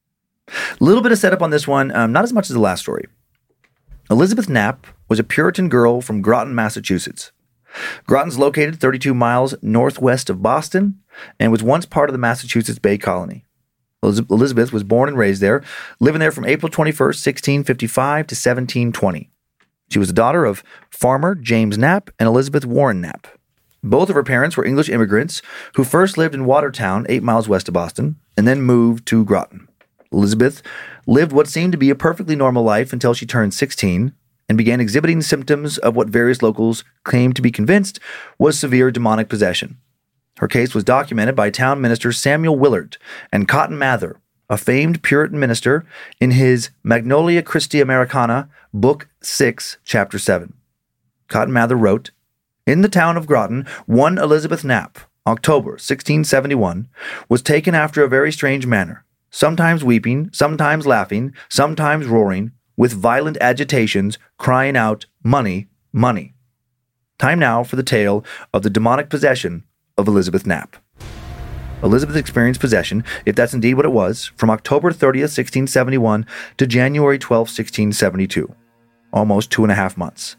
A little bit of setup on this one, um, not as much as the last story. Elizabeth Knapp was a Puritan girl from Groton, Massachusetts. Groton's located thirty-two miles northwest of Boston and was once part of the Massachusetts Bay Colony. Elizabeth was born and raised there, living there from April twenty-first, sixteen fifty-five to seventeen twenty. She was the daughter of farmer James Knapp and Elizabeth Warren Knapp. Both of her parents were English immigrants who first lived in Watertown, eight miles west of Boston, and then moved to Groton. Elizabeth lived what seemed to be a perfectly normal life until she turned sixteen and began exhibiting symptoms of what various locals claimed to be convinced was severe demonic possession. Her case was documented by town minister Samuel Willard and Cotton Mather, a famed Puritan minister, in his Magnolia Christi Americana, Book six, Chapter seven. Cotton Mather wrote, "In the town of Groton, one Elizabeth Knapp, October sixteen seventy-one, was taken after a very strange manner, sometimes weeping, sometimes laughing, sometimes roaring, with violent agitations, crying out, 'Money, money.' Time now for the tale of the demonic possession of Elizabeth Knapp." Elizabeth experienced possession, if that's indeed what it was, from October thirtieth, sixteen seventy-one to January twelfth, sixteen seventy-two, almost two and a half months.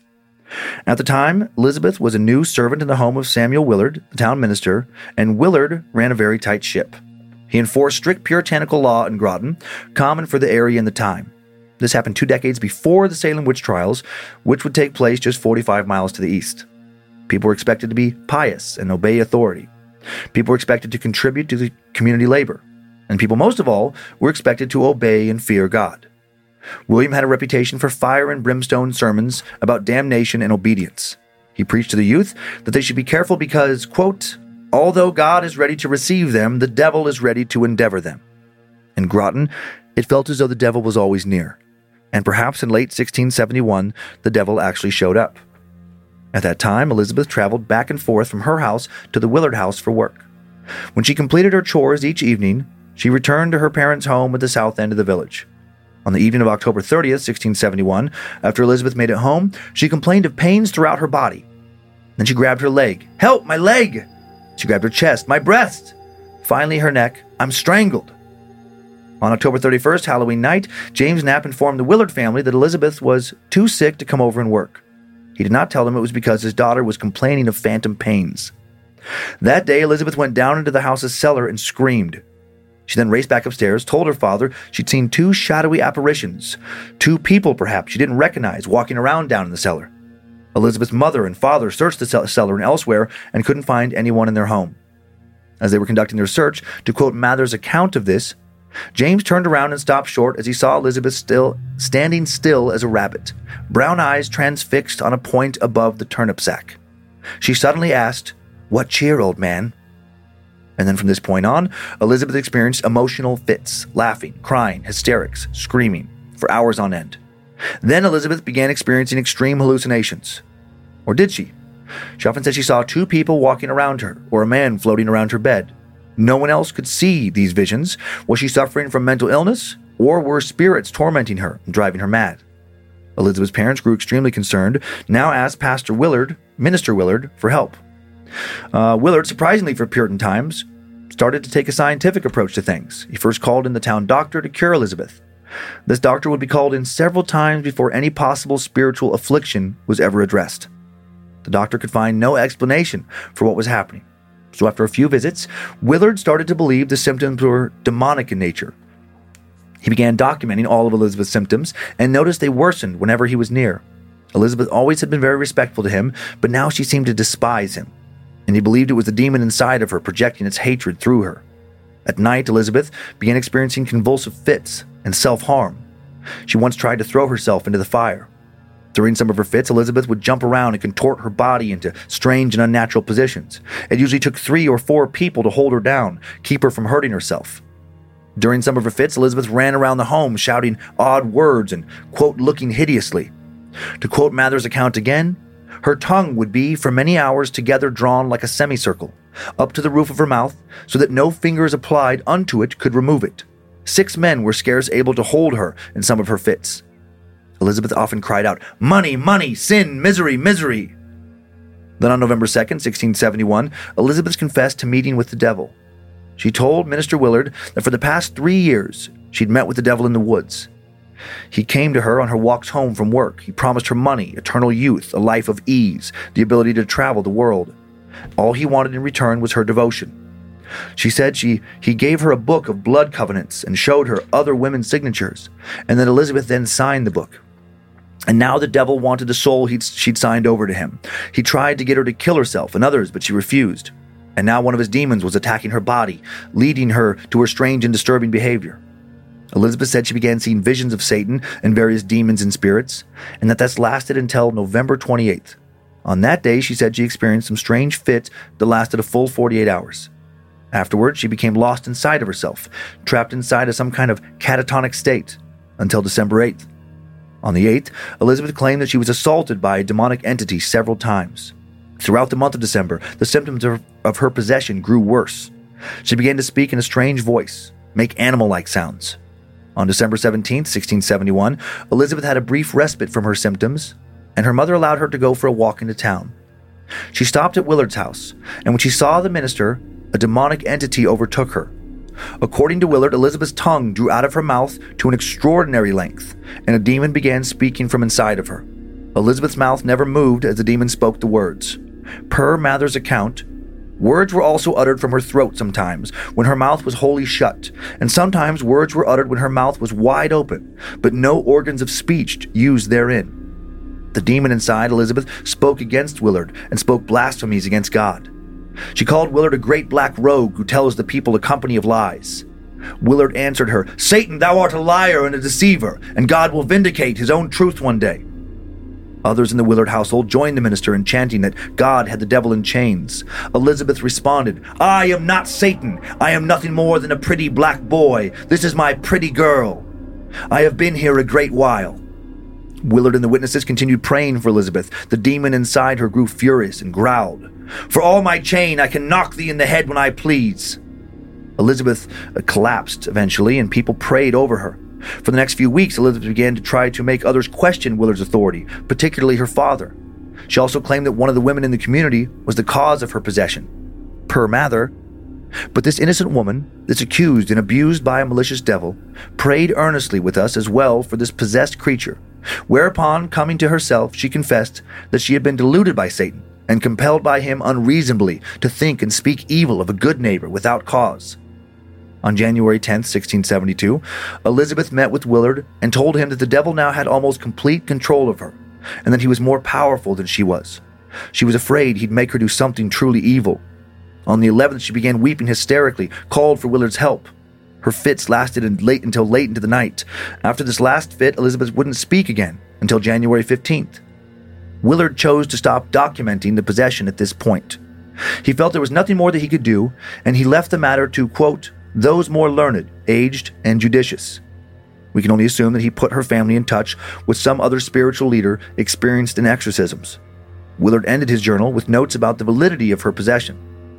At the time, Elizabeth was a new servant in the home of Samuel Willard, the town minister, and Willard ran a very tight ship. He enforced strict puritanical law in Groton, common for the area in the time. This happened two decades before the Salem witch trials, which would take place just forty-five miles to the east. People were expected to be pious and obey authority. People were expected to contribute to the community labor. And people, most of all, were expected to obey and fear God. William had a reputation for fire and brimstone sermons about damnation and obedience. He preached to the youth that they should be careful because, quote, "although God is ready to receive them, the devil is ready to endeavor them." In Groton, it felt as though the devil was always near. And perhaps in late sixteen seventy-one, the devil actually showed up. At that time, Elizabeth traveled back and forth from her house to the Willard house for work. When she completed her chores each evening, she returned to her parents' home at the south end of the village. On the evening of October thirtieth, sixteen seventy-one, after Elizabeth made it home, she complained of pains throughout her body. Then she grabbed her leg. "Help, my leg!" She grabbed her chest. My breast! Finally, her neck. I'm strangled. On October thirty-first, Halloween night, James Knapp informed the Willard family that Elizabeth was too sick to come over and work. He did not tell them it was because his daughter was complaining of phantom pains. That day, Elizabeth went down into the house's cellar and screamed. She then raced back upstairs, told her father she'd seen two shadowy apparitions, two people perhaps she didn't recognize, walking around down in the cellar. Elizabeth's mother and father searched the cellar and elsewhere and couldn't find anyone in their home. As they were conducting their search, to quote Mather's account of this, James turned around and stopped short as he saw Elizabeth still standing still as a rabbit, brown eyes transfixed on a point above the turnip sack. She suddenly asked, "What cheer, old man?" And then from this point on, Elizabeth experienced emotional fits, laughing, crying, hysterics, screaming, for hours on end. Then Elizabeth began experiencing extreme hallucinations. Or did she? She often said she saw two people walking around her, or a man floating around her bed. No one else could see these visions. Was she suffering from mental illness, or were spirits tormenting her and driving her mad? Elizabeth's parents grew extremely concerned, now asked Pastor Willard, Minister Willard, for help. Uh, Willard, surprisingly for Puritan times, started to take a scientific approach to things. He first called in the town doctor to cure Elizabeth. This doctor would be called in several times before any possible spiritual affliction was ever addressed. The doctor could find no explanation for what was happening. So after a few visits, Willard started to believe the symptoms were demonic in nature. He began documenting all of Elizabeth's symptoms and noticed they worsened whenever he was near. Elizabeth always had been very respectful to him, but now she seemed to despise him, and he believed it was the demon inside of her projecting its hatred through her. At night, Elizabeth began experiencing convulsive fits and self-harm. She once tried to throw herself into the fire. During some of her fits, Elizabeth would jump around and contort her body into strange and unnatural positions. It usually took three or four people to hold her down, keep her from hurting herself. During some of her fits, Elizabeth ran around the home shouting odd words and, quote, looking hideously. To quote Mather's account again, her tongue would be for many hours together drawn like a semicircle, up to the roof of her mouth, so that no fingers applied unto it could remove it. Six men were scarce able to hold her in some of her fits. Elizabeth often cried out, "Money, money, sin, misery, misery." Then on November second, sixteen seventy-one, Elizabeth confessed to meeting with the devil. She told Minister Willard that for the past three years, she'd met with the devil in the woods. He came to her on her walks home from work. He promised her money, eternal youth, a life of ease, the ability to travel the world. All he wanted in return was her devotion. She said she he gave her a book of blood covenants and showed her other women's signatures, and that Elizabeth then signed the book. And now the devil wanted the soul he'd, she'd signed over to him. He tried to get her to kill herself and others, but she refused. And now one of his demons was attacking her body, leading her to her strange and disturbing behavior. Elizabeth said she began seeing visions of Satan and various demons and spirits, and that this lasted until November twenty-eighth. On that day, she said she experienced some strange fits that lasted a full forty-eight hours. Afterwards, she became lost inside of herself, trapped inside of some kind of catatonic state, until December eighth. On the eighth, Elizabeth claimed that she was assaulted by a demonic entity several times. Throughout the month of December, the symptoms of, of her possession grew worse. She began to speak in a strange voice, make animal-like sounds. On December seventeenth, sixteen seventy-one, Elizabeth had a brief respite from her symptoms, and her mother allowed her to go for a walk into town. She stopped at Willard's house, and when she saw the minister, a demonic entity overtook her. According to Willard, Elizabeth's tongue drew out of her mouth to an extraordinary length, and a demon began speaking from inside of her. Elizabeth's mouth never moved as the demon spoke the words. Per Mather's account, words were also uttered from her throat sometimes, when her mouth was wholly shut, and sometimes words were uttered when her mouth was wide open, but no organs of speech used therein. The demon inside Elizabeth spoke against Willard and spoke blasphemies against God. She called Willard a great black rogue who tells the people a company of lies. Willard answered her, "Satan, thou art a liar and a deceiver, and God will vindicate his own truth one day." Others in the Willard household joined the minister in chanting that God had the devil in chains. Elizabeth responded, "I am not Satan. I am nothing more than a pretty black boy. This is my pretty girl. I have been here a great while." Willard and the witnesses continued praying for Elizabeth. The demon inside her grew furious and growled, "For all my chain, I can knock thee in the head when I please." Elizabeth collapsed eventually, and people prayed over her. For the next few weeks, Elizabeth began to try to make others question Willard's authority, particularly her father. She also claimed that one of the women in the community was the cause of her possession. per Mather. But this innocent woman, this accused and abused by a malicious devil, prayed earnestly with us as well for this possessed creature, whereupon, coming to herself, she confessed that she had been deluded by Satan and compelled by him unreasonably to think and speak evil of a good neighbor without cause. On January tenth, sixteen seventy-two, Elizabeth met with Willard and told him that the devil now had almost complete control of her, and that he was more powerful than she was. She was afraid he'd make her do something truly evil. On the eleventh, she began weeping hysterically, called for Willard's help. Her fits lasted in late until late into the night. After this last fit, Elizabeth wouldn't speak again until January fifteenth. Willard chose to stop documenting the possession at this point. He felt there was nothing more that he could do, and he left the matter to, quote, those more learned, aged, and judicious. We can only assume that he put her family in touch with some other spiritual leader experienced in exorcisms. Willard ended his journal with notes about the validity of her possession.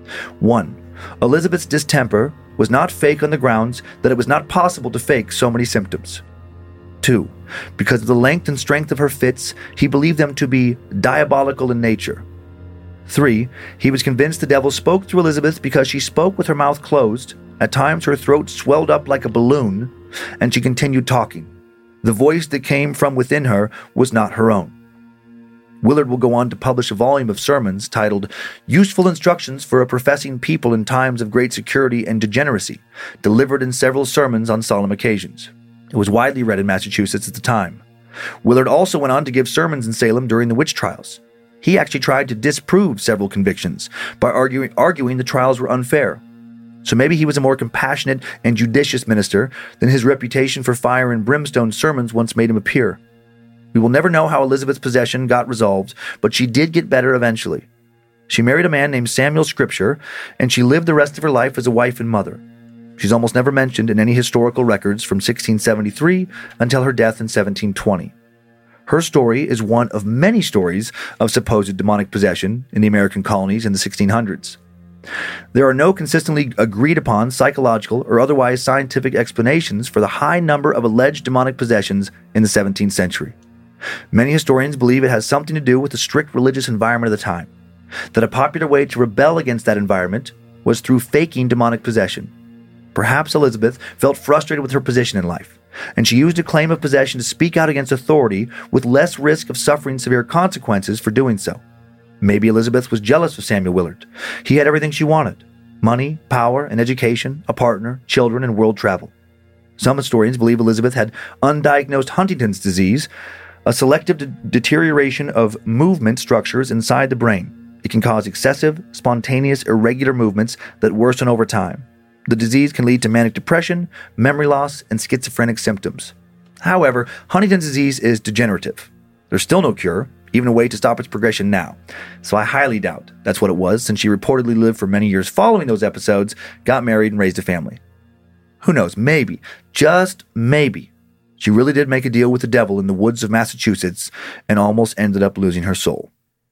One, Elizabeth's distemper was not fake on the grounds that it was not possible to fake so many symptoms. Two, because of the length and strength of her fits, he believed them to be diabolical in nature. Three, he was convinced the devil spoke through Elizabeth because she spoke with her mouth closed. At times her throat swelled up like a balloon, and she continued talking. The voice that came from within her was not her own. Willard will go on to publish a volume of sermons titled Useful Instructions for a Professing People in Times of Great Security and Degeneracy, delivered in several sermons on solemn occasions. It was widely read in Massachusetts at the time. Willard also went on to give sermons in Salem during the witch trials. He actually tried to disprove several convictions by arguing, arguing the trials were unfair. So maybe he was a more compassionate and judicious minister than his reputation for fire and brimstone sermons once made him appear. We will never know how Elizabeth's possession got resolved, but she did get better eventually. She married a man named Samuel Scripture, and she lived the rest of her life as a wife and mother. She's almost never mentioned in any historical records from sixteen seventy-three until her death in seventeen twenty. Her story is one of many stories of supposed demonic possession in the American colonies in the sixteen hundreds. There are no consistently agreed upon psychological or otherwise scientific explanations for the high number of alleged demonic possessions in the seventeenth century. Many historians believe it has something to do with the strict religious environment of the time, that a popular way to rebel against that environment was through faking demonic possession. Perhaps Elizabeth felt frustrated with her position in life, and she used a claim of possession to speak out against authority with less risk of suffering severe consequences for doing so. Maybe Elizabeth was jealous of Samuel Willard. He had everything she wanted: money, power, and education, a partner, children, and world travel. Some historians believe Elizabeth had undiagnosed Huntington's disease, a selective de- deterioration of movement structures inside the brain. It can cause excessive, spontaneous, irregular movements that worsen over time. The disease can lead to manic depression, memory loss, and schizophrenic symptoms. However, Huntington's disease is degenerative. There's still no cure, even a way to stop its progression now. So I highly doubt that's what it was, since she reportedly lived for many years following those episodes, got married, and raised a family. Who knows, maybe, just maybe, she really did make a deal with the devil in the woods of Massachusetts and almost ended up losing her soul.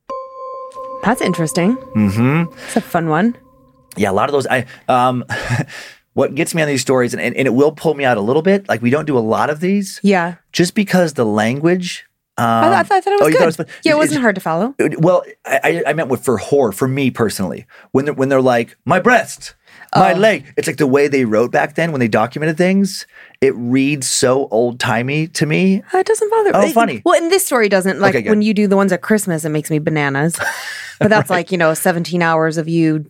That's interesting. Mm-hmm. It's a fun one. Yeah, a lot of those. I um, what gets me on these stories, and, and, and it will pull me out a little bit, like we don't do a lot of these. Yeah. Just because the language. Um, I, th- I, thought, I thought it was oh, you good. thought it was fun? Yeah, it wasn't It- hard to follow. it- Well, I, I meant with for horror, for me personally, when they're, when they're like, my breast, my Oh. leg. It's like the way they wrote back then when they documented things. It reads so old-timey to me. Uh, It doesn't bother. Oh, It- funny. Well, and this story doesn't. Like Okay, good. when you do the ones at Christmas, it makes me bananas. But that's like, you know, seventeen hours of you.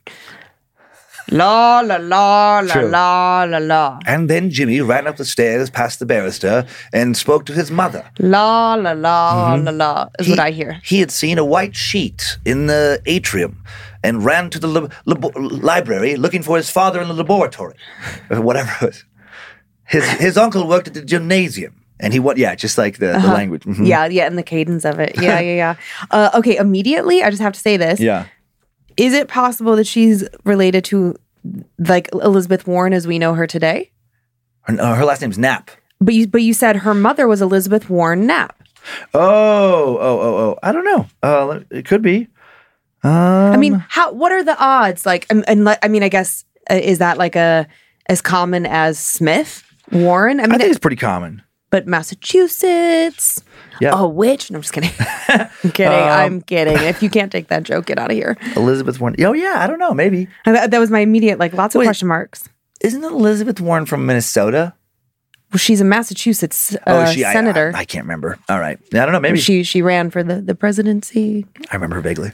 La la la la True. la la la And then Jimmy ran up the stairs past the barrister and spoke to his mother. la la la la la is He- what I hear. He had seen a white sheet in the atrium and ran to the lab- labo- library looking for his father in the laboratory, or whatever it was. His his uncle worked at the gymnasium, and he went, yeah, just like the, the language. Mhm. Yeah, yeah, and the cadence of it. Yeah, yeah, yeah. Uh, okay, immediately, I just have to say this. Yeah. Is it possible that she's related to like Elizabeth Warren as we know her today? Her, uh, her last name's Knapp. But you, but you said her mother was Elizabeth Warren Knapp. Oh, oh, oh, oh. I don't know. Uh, it could be. Um, I mean, how? What are the odds? Like, and, and like, I mean, I guess uh, is that like a as common as Smith Warren? I I mean, think it- it's pretty common. but Massachusetts, Yeah. a witch. No, I'm just kidding. I'm kidding. Um, I'm kidding. If you can't take that joke, get out of here. Elizabeth Warren. Oh, yeah. I don't know. Maybe. That, that was my immediate, like, lots of Wait. question marks. Isn't it Elizabeth Warren from Minnesota? Well, she's a Massachusetts uh, oh, she, I- senator. I, I can't remember. All right. I don't know. Maybe. She she ran for the, the presidency. I remember her vaguely.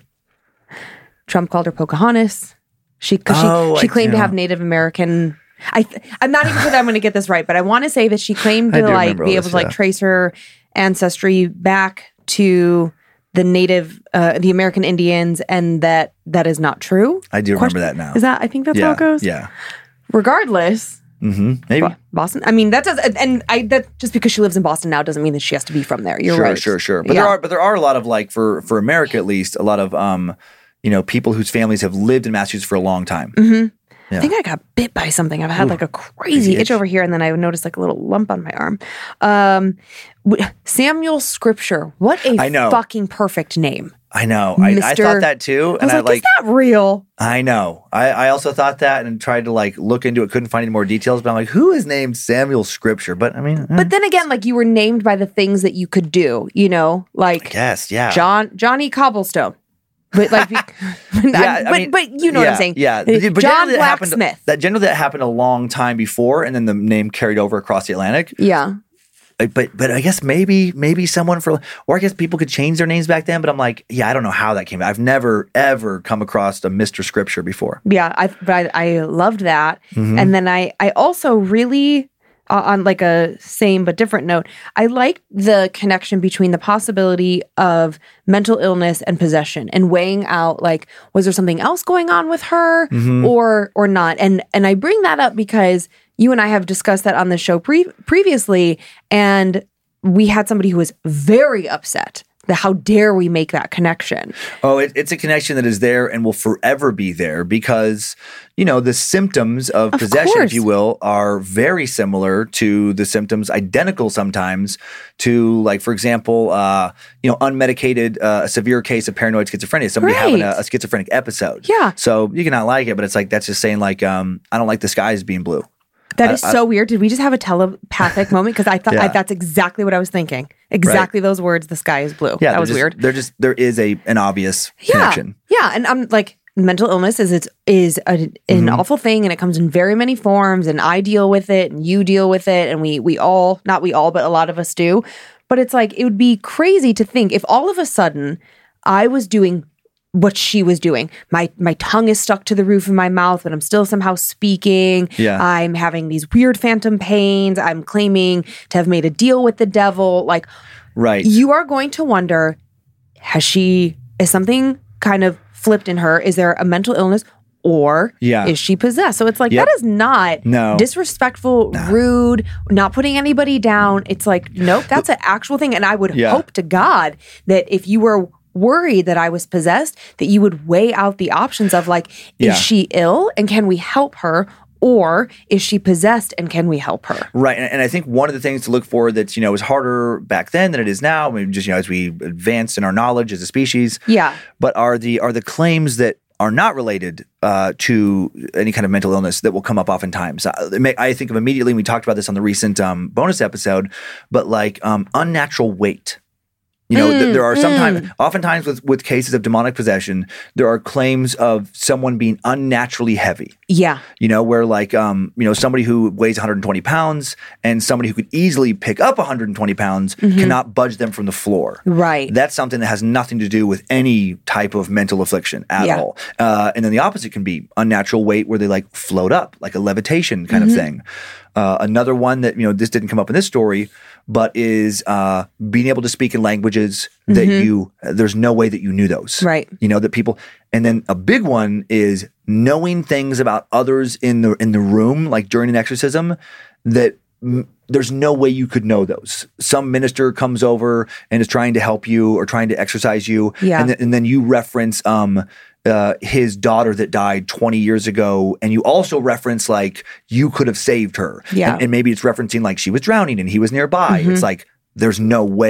Trump called her Pocahontas. She 'cause Oh, she, she I claimed to do. have Native American. I th- I'm not even sure that I'm going to get this right, but I want to say that she claimed I to do like remember be all able this, to like yeah. trace her ancestry back to the Native, uh, the American Indians, and that that is not true. I do remember Question- that now. Is that? I think that's yeah. how it goes. Yeah. Regardless, Mm-hmm. Maybe. Bo- Boston. I mean, that does, and I that just because she lives in Boston now doesn't mean that she has to be from there. You're sure, right. sure, sure. But Yeah. there are, but there are a lot of like for for America at least, a lot of um, you know, people whose families have lived in Massachusetts for a long time. Mm-hmm. Yeah. I think I got bit by something. I've had like a crazy crazy itch itch. over here, and then I noticed like a little lump on my arm. Um, w- Samuel Scripture. What a I know. fucking perfect name. I know. I, I Mister thought that too, I and was I like, like. is that real? I know. I, I also thought that and tried to like look into it. Couldn't find any more details. But I'm like, who is named Samuel Scripture? But I mean, eh, But then again, like you were named by the things that you could do. You know, like yes, yeah. John Johnny Cobblestone. But like, Yeah, but, I mean, but you know what yeah, I'm saying? Yeah, Uh, But John generally that happened- Blacksmith. That generally that happened a long time before, and then the name carried over across the Atlantic. Yeah. Like, But but I guess maybe maybe someone for or I guess people could change their names back then. But I'm like, yeah, I don't know how that came. I've never ever come across a Mister Scripture before. Yeah, I but I, I loved that, Mm-hmm. and then I I also really uh, on like a same but different note, I like the connection between the possibility of mental illness and possession, and weighing out like was there something else going on with her Mm-hmm. or or not, and and I bring that up because you and I have discussed that on the show pre- previously, and we had somebody who was very upset. The how dare we make that connection? Oh, it, it's a connection that is there and will forever be there because, you know, the symptoms of, Of possession, course. if you will, are very similar to the symptoms, identical sometimes to, like, for example, uh, you know, unmedicated, uh, a severe case of paranoid schizophrenia, somebody having a, Right. a schizophrenic episode. Yeah. So you can not like it, but it's like, that's just saying, like, um, I don't like the skies being blue. That I- is I- so weird. Did we just have a telepathic moment? Because I thought I, Yeah. that's exactly what I was thinking. Exactly those words. The sky is blue. Yeah. that they're was just- weird. They're just, there is a an obvious Yeah, connection. yeah. And I'm like, mental illness is it's is a, an Mm-hmm. awful thing, and it comes in very many forms. And I deal with it, and you deal with it, and we we all not we all, but a lot of us do. But it's like it would be crazy to think if all of a sudden I was doing what she was doing. My my tongue is stuck to the roof of my mouth, but I'm still somehow speaking. Yeah. I'm having these weird phantom pains. I'm claiming to have made a deal with the devil. Like, Right. you are going to wonder, has she, is something kind of flipped in her? Is there a mental illness? Or Yeah. is she possessed? So it's like, Yep. that is not No. disrespectful, rude, not putting anybody down. It's like, nope, that's an actual thing. And I would Yeah. hope to God that if you were worried that I was possessed, that you would weigh out the options of like, Yeah. is she ill and can we help her? Or is she possessed and can we help her? Right. And, and I think one of the things to look for that's, you know, is harder back then than it is now, I mean, just, you know, as we advance in our knowledge as a species. Yeah. But are the are the claims that are not related uh, to any kind of mental illness that will come up oftentimes. Uh, it may, I think of immediately, we talked about this on the recent um, bonus episode, but like um, unnatural weight. You know, th- there are sometimes, oftentimes with, with cases of demonic possession, there are claims of someone being unnaturally heavy. Yeah. You know, where like, um, you know, somebody who weighs one hundred twenty pounds and somebody who could easily pick up one hundred twenty pounds cannot budge them from the floor. Right. That's something that has nothing to do with any type of mental affliction at Yeah. all. Uh, and then the opposite can be unnatural weight where they like float up, like a levitation kind Mm-hmm. of thing. Uh, another one that, you know, this didn't come up in this story, but is uh, being able to speak in languages that you, there's no way that you knew those. Mm-hmm. Right. You know, that people, and then a big one is knowing things about others in the in the room, like during an exorcism, that m- there's no way you could know those. Some minister comes over and is trying to help you or trying to exercise you, Yeah. and, th- and then you reference um uh, his daughter that died twenty years ago, and you also reference like you could have saved her, Yeah. and, and maybe it's referencing like she was drowning and he was nearby. It's like there's no way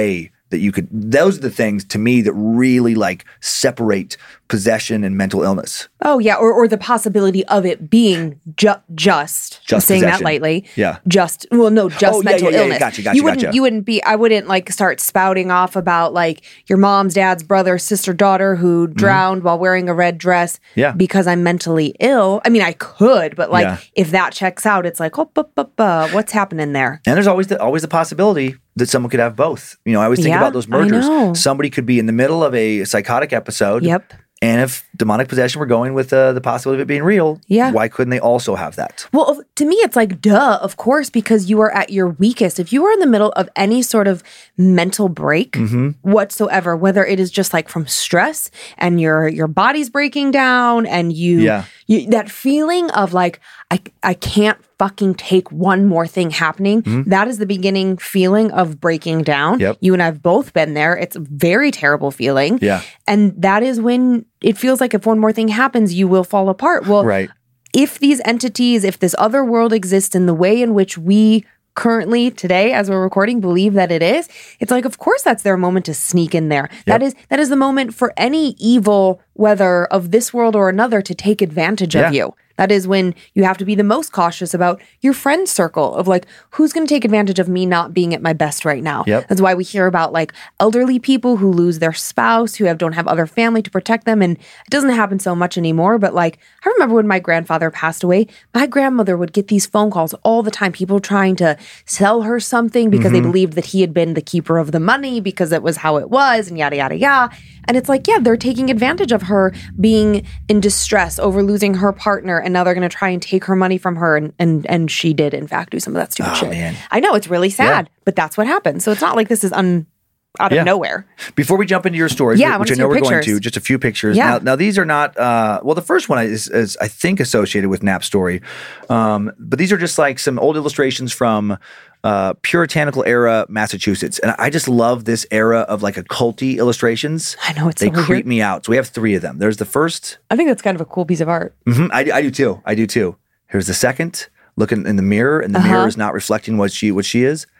that you could, those are the things to me that really like separate possession and mental illness. Oh yeah, or or the possibility of it being ju- just. Just I'm saying possession. that lightly. Yeah. Just well, no, just Oh, yeah, mental yeah, yeah, illness. gotcha, gotcha, you wouldn't gotcha. you wouldn't be. I wouldn't like start spouting off about like your mom's dad's brother, sister, daughter who drowned while wearing a red dress. Mm-hmm. Yeah. Because I'm mentally ill. I mean, I could, but like Yeah. if that checks out, it's like oh, bu- bu- bu- what's happening there? And there's always the always the possibility that someone could have both. You know, I always think Yeah, about those I mergers. know. Somebody could be in the middle of a psychotic episode. Yep. And if demonic possession were going with uh, the possibility of it being real, Yeah. why couldn't they also have that? Well, of- to me, it's like, duh, of course, because you are at your weakest. If you are in the middle of any sort of mental break Mm-hmm. whatsoever, whether it is just like from stress and your your body's breaking down and you, Yeah. you that feeling of like, I, I can't fucking take one more thing happening. That is the beginning feeling of breaking down. Mm-hmm. Yep. You and I have both been there. It's a very terrible feeling. Yeah. And that is when it feels like if one more thing happens, you will fall apart. Well, Right. if these entities, if this other world exists in the way in which we currently today, as we're recording, believe that it is, it's like, of course, that's their moment to sneak in there. That is that is the moment for any evil, whether of this world or another, to take advantage Yeah. of you. That is when you have to be the most cautious about your friend circle of like, who's going to take advantage of me not being at my best right now? Yep. That's why we hear about like elderly people who lose their spouse, who have don't have other family to protect them. And it doesn't happen so much anymore. But like, I remember when my grandfather passed away, my grandmother would get these phone calls all the time. People trying to sell her something because they believed that he had been the keeper of the money because it was how it was and yada, yada, yada. And it's like, yeah, they're taking advantage of her being in distress over losing her partner. And now they're going to try and take her money from her. And, and, and she did, in fact, do some of that stupid Oh, shit. man. I know it's really sad, but that's what happened. So it's not like this is un, out of Yeah. nowhere. Before we jump into your stories, Yeah, I which wanna I see know your we're going pictures. to, just a few pictures. Yeah. Now, now these are not, uh, well, the first one is, is I think, associated with Knapp's story. Um, but these are just like some old illustrations from uh, puritanical era Massachusetts. And I just love this era of like occulty illustrations. I know, it's They so weird. creep me out. So we have three of them. There's the first. I think that's kind of a cool piece of art. Mhm, I, I do too. I do too. Here's the second. Looking in the mirror, and the Uh-huh. mirror is not reflecting what she what she is.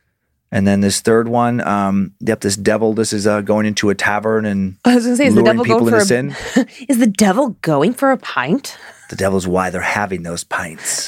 And then this third one, um, yep, this devil. This is uh, going into a tavern and I was going to say, is the luring devil people going for into a, sin. is the devil going for a pint? The devil's why they're having those pints.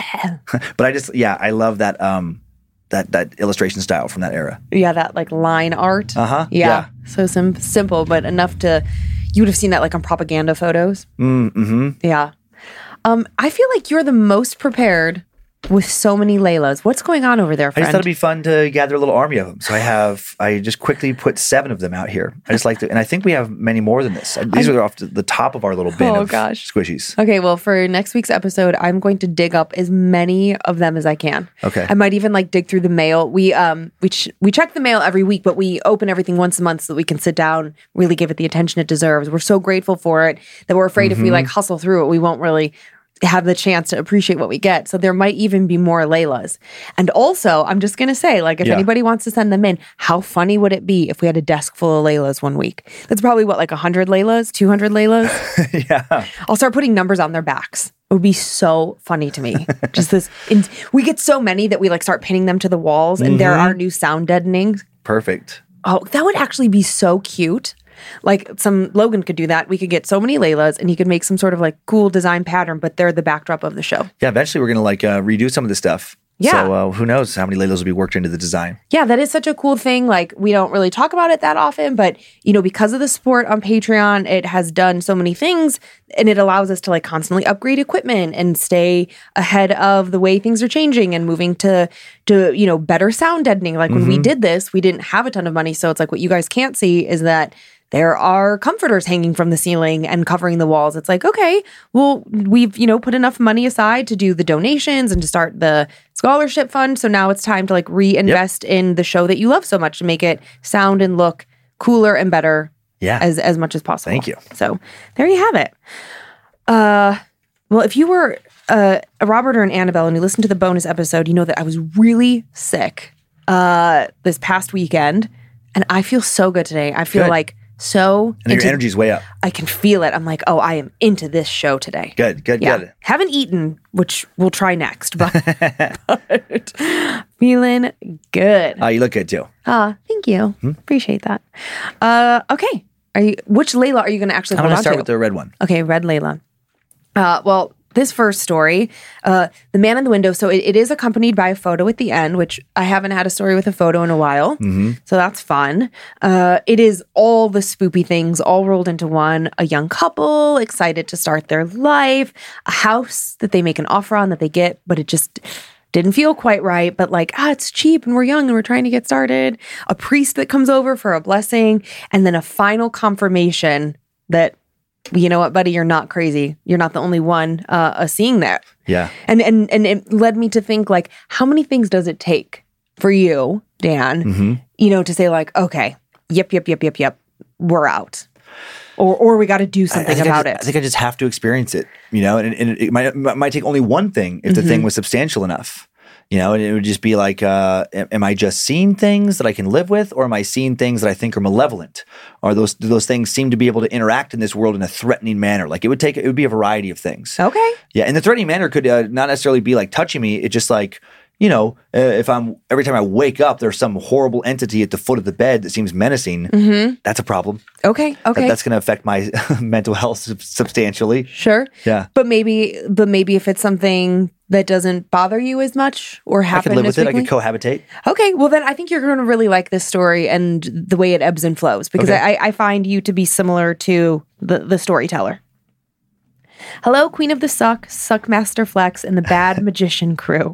But I just, yeah, I love that um, that that illustration style from that era. Yeah, that like line art. Uh-huh, Yeah. yeah. So sim- simple, but enough to, you would have seen that like on propaganda photos. Mm-hmm. Yeah. Um, I feel like you're the most prepared with so many Laylas. What's going on over there, I friend? just thought it'd be fun to gather a little army of them. So I have, I just quickly put seven of them out here. I just like to, and I think we have many more than this. These are off to the top of our little bin Oh, of gosh. squishies. Okay, well, for next week's episode, I'm going to dig up as many of them as I can. Okay. I might even like dig through the mail. We um we ch- we check the mail every week, but we open everything once a month so that we can sit down, really give it the attention it deserves. We're so grateful for it that we're afraid if we like hustle through it, we won't really have the chance to appreciate what we get. So there might even be more Laylas. And also, I'm just going to say, like, if Yeah. anybody wants to send them in, how funny would it be if we had a desk full of Laylas one week? That's probably what, like one hundred Laylas, two hundred Laylas? Yeah. I'll start putting numbers on their backs. It would be so funny to me. Just this, in, we get so many that we like start pinning them to the walls, and there are new sound deadenings. Perfect. Oh, that would actually be so cute. Like some Logan could do that. We could get so many Laylas, and he could make some sort of like cool design pattern, but they're the backdrop of the show. Yeah, eventually we're going to like uh, redo some of this stuff. Yeah. So uh, who knows how many Laylas will be worked into the design. Yeah, that is such a cool thing. Like, we don't really talk about it that often, but, you know, because of the support on Patreon, it has done so many things, and it allows us to, like, constantly upgrade equipment and stay ahead of the way things are changing and moving to, to you know, better sound deadening. Like, when we did this, we didn't have a ton of money, so it's like what you guys can't see is that there are comforters hanging from the ceiling and covering the walls. It's like, okay, well, we've, you know, put enough money aside to do the donations and to start the scholarship fund. So now it's time to like reinvest in the show that you love so much to make it sound and look cooler and better Yeah. as, as much as possible. Thank you. So there you have it. Uh, well, if you were uh, a Robert or an Annabelle and you listened to the bonus episode, you know that I was really sick uh, this past weekend, and I feel so good today. I feel Good. like so And your into- energy's way up. I can feel it. I'm like, oh, I am into this show today. Good, good, Yeah. good. Haven't eaten, which we'll try next, but, but feeling good. Uh, you look good too. Ah, thank thank you. Appreciate that. Uh, okay. Are you? Which Layla are you going to actually I'm hold going to on start to? with the red one. Okay, red Layla. Uh, well, this first story, uh, the man in the window. So it, it is accompanied by a photo at the end, which I haven't had a story with a photo in a while. Mm-hmm. So that's fun. Uh, it is all the spoopy things all rolled into one. A young couple excited to start their life, a house that they make an offer on that they get, but it just didn't feel quite right. But like, ah, it's cheap and we're young and we're trying to get started. A priest that comes over for a blessing, and then a final confirmation that, you know what, buddy, you're not crazy. You're not the only one uh, uh, seeing that. Yeah. And, and and it led me to think, like, how many things does it take for you, Dan, Mm-hmm. you know, to say like, okay, yep, yep, yep, yep, yep, we're out. Or or we got to do I something think I about just- it. I think I just have to experience it, you know, and, and it might, it might take only one thing if the Mm-hmm. thing was substantial enough, you know, and it would just be like, uh, am, am I just seeing things that I can live with, or am I seeing things that I think are malevolent? Or those do those things seem to be able to interact in this world in a threatening manner? Like it would take, it would be a variety of things. Okay. Yeah, and the threatening manner could uh, not necessarily be like touching me. It's just like, you know, uh, if I'm every time I wake up, there's some horrible entity at the foot of the bed that seems menacing. Mm-hmm. That's a problem. Okay. Okay. That, that's going to affect my mental health sub- substantially. Sure. Yeah. But maybe, but maybe if it's something that doesn't bother you as much or I happen could live as with it. I frequently? could cohabitate. Okay, well then I think you're going to really like this story and the way it ebbs and flows, because Okay. I, I find you to be similar to the, the storyteller. Hello, Queen of the Suck, Suckmaster Flex, and the Bad Magician crew.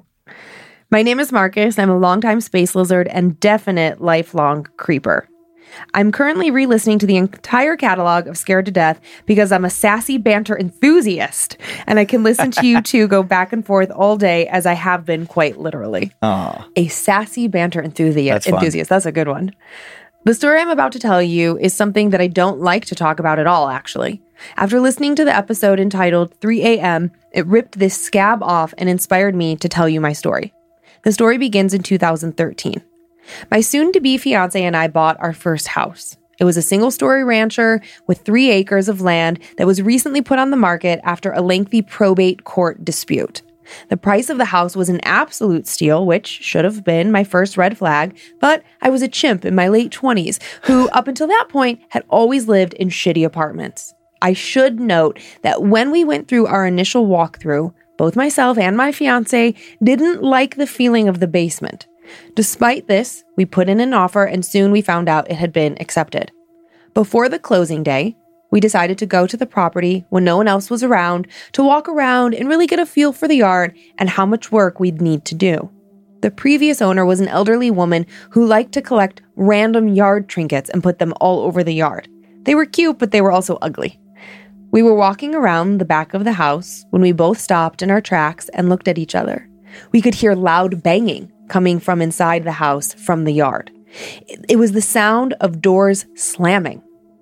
My name is Marcus. I'm a longtime space lizard and definite lifelong creeper. I'm currently re-listening to the entire catalog of Scared to Death because I'm a sassy banter enthusiast, and I can listen to you two go back and forth all day, as I have been quite literally. Aw. A sassy banter enthusiast. That's fun. enthusiast. That's a good one. The story I'm about to tell you is something that I don't like to talk about at all, actually. After listening to the episode entitled three a.m., it ripped this scab off and inspired me to tell you my story. The story begins in two thousand thirteen. My soon-to-be fiance and I bought our first house. It was a single-story rancher with three acres of land that was recently put on the market after a lengthy probate court dispute. The price of the house was an absolute steal, which should have been my first red flag, but I was a chimp in my late twenties who, up until that point, had always lived in shitty apartments. I should note that when we went through our initial walkthrough, both myself and my fiance didn't like the feeling of the basement. Despite this, we put in an offer and soon we found out it had been accepted. Before the closing day, we decided to go to the property when no one else was around to walk around and really get a feel for the yard and how much work we'd need to do. The previous owner was an elderly woman who liked to collect random yard trinkets and put them all over the yard. They were cute, but they were also ugly. We were walking around the back of the house when we both stopped in our tracks and looked at each other. We could hear loud banging coming from inside the house from the yard. It was the sound of doors slamming.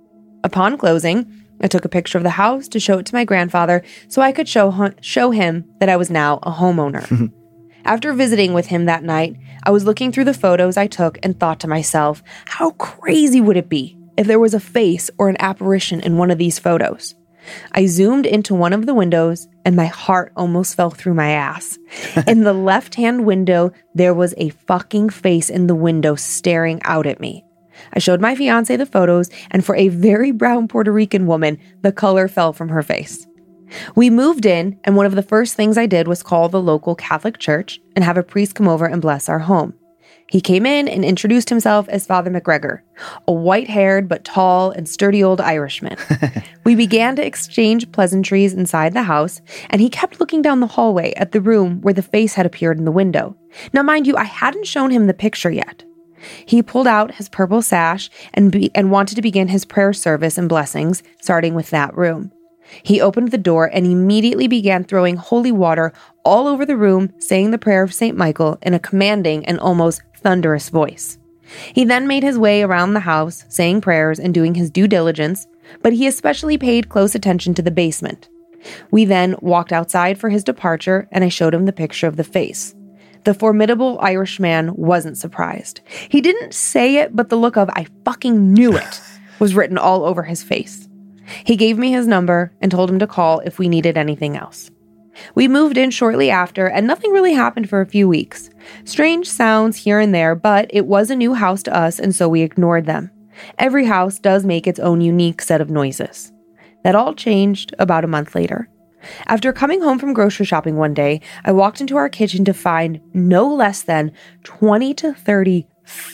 Upon closing, I took a picture of the house to show it to my grandfather so I could show, show him that I was now a homeowner. After visiting with him that night, I was looking through the photos I took and thought to myself, how crazy would it be if there was a face or an apparition in one of these photos? I zoomed into one of the windows and my heart almost fell through my ass. In the left-hand window, there was a fucking face in the window staring out at me. I showed my fiance the photos, and for a very brown Puerto Rican woman, the color fell from her face. We moved in, and one of the first things I did was call the local Catholic church and have a priest come over and bless our home. He came in and introduced himself as Father McGregor, a white-haired but tall and sturdy old Irishman. We began to exchange pleasantries inside the house, and he kept looking down the hallway at the room where the face had appeared in the window. Now, mind you, I hadn't shown him the picture yet. He pulled out his purple sash and, be- and wanted to begin his prayer service and blessings, starting with that room. He opened the door and immediately began throwing holy water all over the room, saying the prayer of Saint Michael in a commanding and almost thunderous voice. He then made his way around the house, saying prayers and doing his due diligence, but he especially paid close attention to the basement. We then walked outside for his departure, and I showed him the picture of the face. The formidable Irishman wasn't surprised. He didn't say it, but the look of "I fucking knew it" was written all over his face. He gave me his number and told him to call if we needed anything else. We moved in shortly after, and nothing really happened for a few weeks. Strange sounds here and there, but it was a new house to us, and so we ignored them. Every house does make its own unique set of noises. That all changed about a month later. After coming home from grocery shopping one day, I walked into our kitchen to find no less than twenty to thirty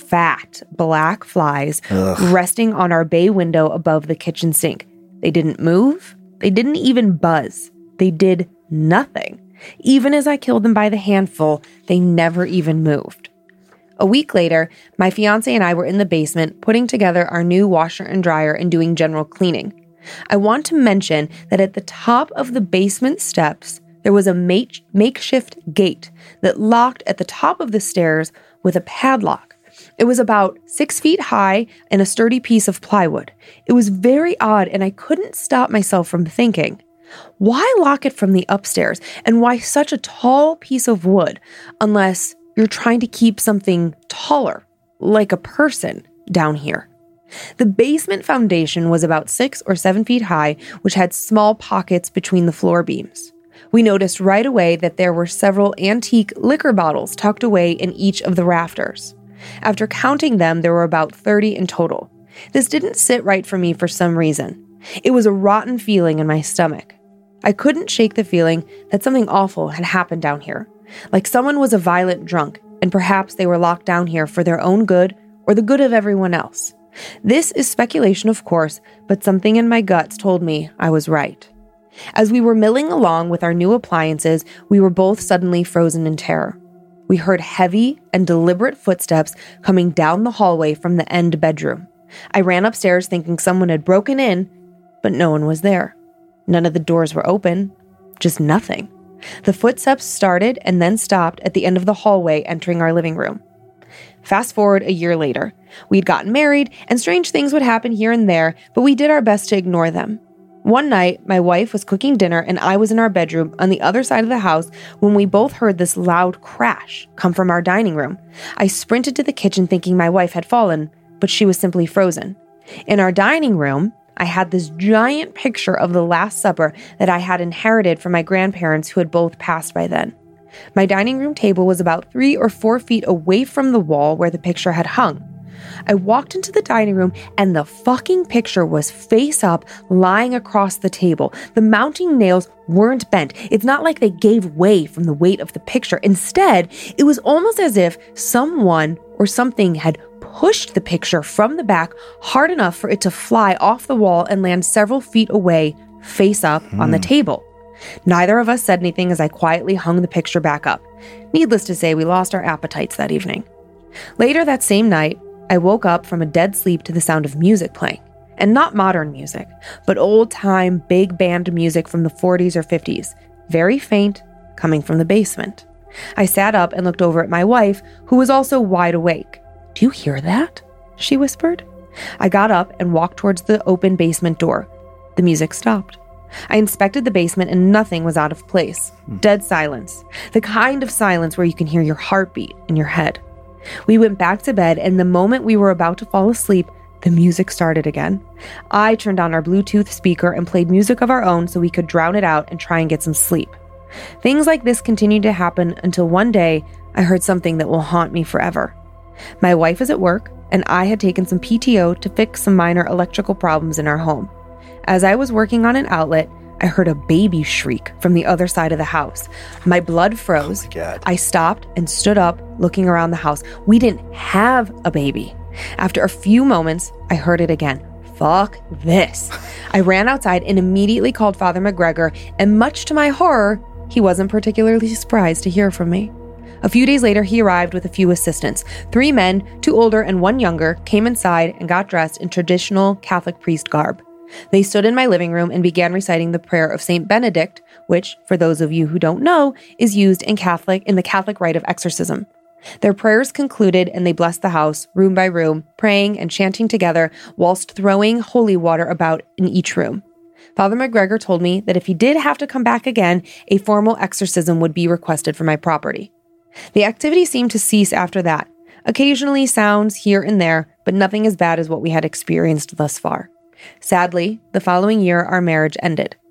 fat black flies Ugh. resting on our bay window above the kitchen sink. They didn't move. They didn't even buzz. They did nothing. Even as I killed them by the handful, they never even moved. A week later, my fiance and I were in the basement putting together our new washer and dryer and doing general cleaning. I want to mention that at the top of the basement steps, there was a make- makeshift gate that locked at the top of the stairs with a padlock. It was about six feet high and a sturdy piece of plywood. It was very odd, and I couldn't stop myself from thinking, why lock it from the upstairs, and why such a tall piece of wood, unless you're trying to keep something taller, like a person, down here? The basement foundation was about six or seven feet high, which had small pockets between the floor beams. We noticed right away that there were several antique liquor bottles tucked away in each of the rafters. After counting them, there were about thirty in total. This didn't sit right for me for some reason. It was a rotten feeling in my stomach. I couldn't shake the feeling that something awful had happened down here, like someone was a violent drunk, and perhaps they were locked down here for their own good or the good of everyone else. This is speculation, of course, but something in my guts told me I was right. As we were milling along with our new appliances, we were both suddenly frozen in terror. We heard heavy and deliberate footsteps coming down the hallway from the end bedroom. I ran upstairs thinking someone had broken in, but no one was there. None of the doors were open, just nothing. The footsteps started and then stopped at the end of the hallway entering our living room. Fast forward a year later. We'd gotten married, and strange things would happen here and there, but we did our best to ignore them. One night, my wife was cooking dinner and I was in our bedroom on the other side of the house when we both heard this loud crash come from our dining room. I sprinted to the kitchen thinking my wife had fallen, but she was simply frozen. In our dining room, I had this giant picture of the Last Supper that I had inherited from my grandparents who had both passed by then. My dining room table was about three or four feet away from the wall where the picture had hung. I walked into the dining room and the fucking picture was face up, lying across the table. The mounting nails weren't bent. It's not like they gave way from the weight of the picture. Instead, it was almost as if someone or something had pushed the picture from the back hard enough for it to fly off the wall and land several feet away, face up mm. on the table. Neither of us said anything as I quietly hung the picture back up. Needless to say, we lost our appetites that evening. Later that same night, I woke up from a dead sleep to the sound of music playing. And not modern music, but old-time big band music from the forties or fifties. Very faint, coming from the basement. I sat up and looked over at my wife, who was also wide awake. "Do you hear that?" she whispered. I got up and walked towards the open basement door. The music stopped. I inspected the basement and nothing was out of place. Dead silence. The kind of silence where you can hear your heartbeat in your head. We went back to bed, and the moment we were about to fall asleep, the music started again. I turned on our Bluetooth speaker and played music of our own so we could drown it out and try and get some sleep. Things like this continued to happen until one day I heard something that will haunt me forever. My wife was at work, and I had taken some P T O to fix some minor electrical problems in our home. As I was working on an outlet, I heard a baby shriek from the other side of the house. My blood froze. Oh my God. I stopped and stood up, looking around the house. We didn't have a baby. After a few moments, I heard it again. Fuck this. I ran outside and immediately called Father McGregor, and much to my horror, he wasn't particularly surprised to hear from me. A few days later, he arrived with a few assistants. Three men, two older and one younger, came inside and got dressed in traditional Catholic priest garb. They stood in my living room and began reciting the prayer of Saint Benedict, which, for those of you who don't know, is used in Catholic in the Catholic rite of exorcism. Their prayers concluded and they blessed the house, room by room, praying and chanting together whilst throwing holy water about in each room. Father McGregor told me that if he did have to come back again, a formal exorcism would be requested for my property. The activity seemed to cease after that. Occasionally sounds here and there, but nothing as bad as what we had experienced thus far. Sadly, the following year, our marriage ended.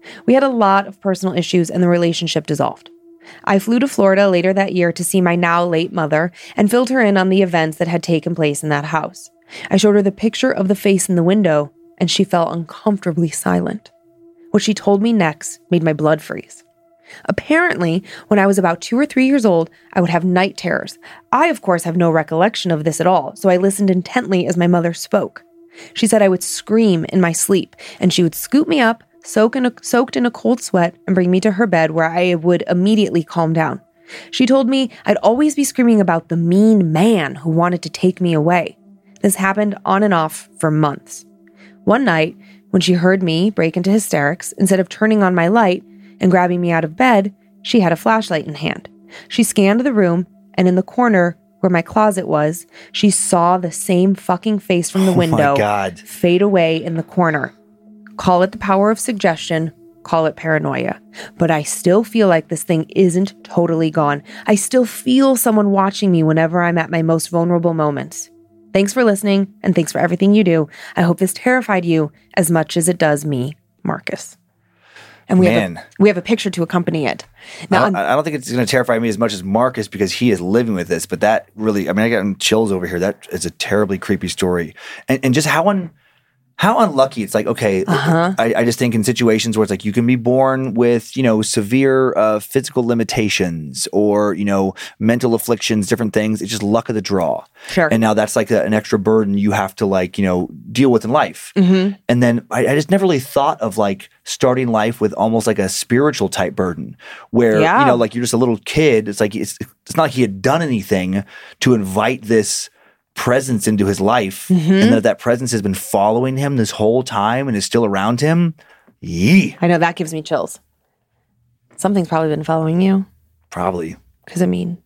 We had a lot of personal issues and the relationship dissolved. I flew to Florida later that year to see my now late mother and filled her in on the events that had taken place in that house. I showed her the picture of the face in the window, and she fell uncomfortably silent. What she told me next made my blood freeze. Apparently, when I was about two or three years old, I would have night terrors. I, of course, have no recollection of this at all, so I listened intently as my mother spoke. She said I would scream in my sleep, and she would scoop me up, soak in a, soaked in a cold sweat, and bring me to her bed where I would immediately calm down. She told me I'd always be screaming about the mean man who wanted to take me away. This happened on and off for months. One night, when she heard me break into hysterics, instead of turning on my light and grabbing me out of bed, she had a flashlight in hand. She scanned the room, and in the corner where my closet was, she saw the same fucking face from the Oh window my God. fade away in the corner. Call it the power of suggestion, call it paranoia. But I still feel like this thing isn't totally gone. I still feel someone watching me whenever I'm at my most vulnerable moments. Thanks for listening, and thanks for everything you do. I hope this terrified you as much as it does me, Marcus. And we Man. have a, we have a picture to accompany it. Now, I I'm- don't, I don't think it's going to terrify me as much as Marcus because he is living with this. But that really, I mean, I got chills over here. That is a terribly creepy story, and and just how un, how unlucky. It's like, okay, Uh-huh. I, I just think in situations where it's like you can be born with, you know, severe uh, physical limitations or, you know, mental afflictions, different things. It's just luck of the draw. Sure. And now that's like a, an extra burden you have to like, you know, deal with in life. Mm-hmm. And then I, I just never really thought of like starting life with almost like a spiritual type burden where, Yeah. you know, like you're just a little kid. It's like, it's, it's not like he had done anything to invite this presence into his life, Mm-hmm. and that that presence has been following him this whole time and is still around him. Yee, I know that gives me chills. Something's probably been following you. probably Because, I mean,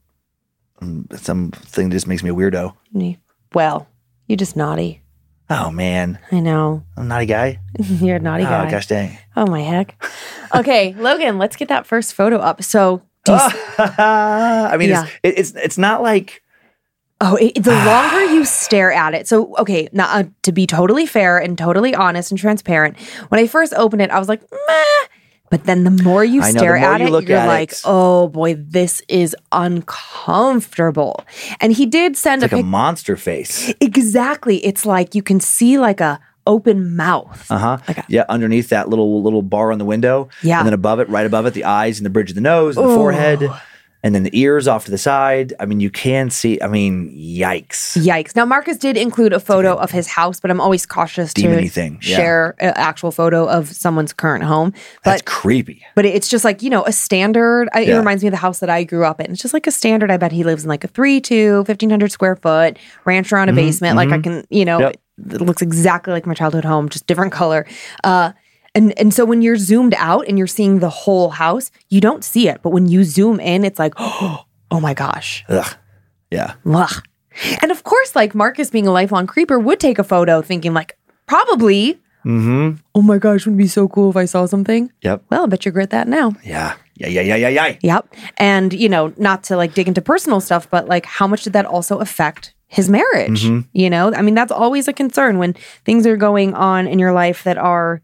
something that just makes me a weirdo. me- well, you're just naughty. Oh man, I know. I'm a naughty guy. You're a naughty guy. Oh gosh dang. Oh, my heck. Okay, Logan, let's get that first photo up. So, do you s- I mean, Yeah. it's, it's it's not like oh, it, the longer you stare at it. So, okay, now uh, to be totally fair and totally honest and transparent, when I first opened it, I was like, meh. But then the more you I know, stare the more at you it, look you're at like, it- oh boy, this is uncomfortable. And he did send like a a pic. monster face. Exactly. It's like you can see like a open mouth. Uh huh. Like a- Yeah, underneath that little little bar on the window. Yeah. And then above it, right above it, the eyes and the bridge of the nose and the Ooh. forehead, and then the ears off to the side. I mean, you can see. I mean, yikes. Yikes. Now, Marcus did include a photo of his house, but I'm always cautious to Demony thing, yeah. share an actual photo of someone's current home. That's But creepy. but it's just like, you know, a standard. I, It Yeah. reminds me of the house that I grew up in. It's just like a standard. I bet he lives in like a three, two, fifteen hundred square foot ranch around a basement. Like I can, you know, Yep. it looks exactly like my childhood home, just different color. Uh, And and so when you're zoomed out and you're seeing the whole house, you don't see it. But when you zoom in, it's like, oh my gosh. Ugh. Yeah. Ugh. And of course, like Marcus being a lifelong creeper would take a photo thinking like, probably, Mm-hmm. oh my gosh, wouldn't it be so cool if I saw something? Yep. Well, I bet you regret that now. Yeah. Yeah. Yeah. Yeah. Yeah. Yeah. Yep. And, you know, not to like dig into personal stuff, but like how much did that also affect his marriage? Mhm. You know, I mean, that's always a concern when things are going on in your life that are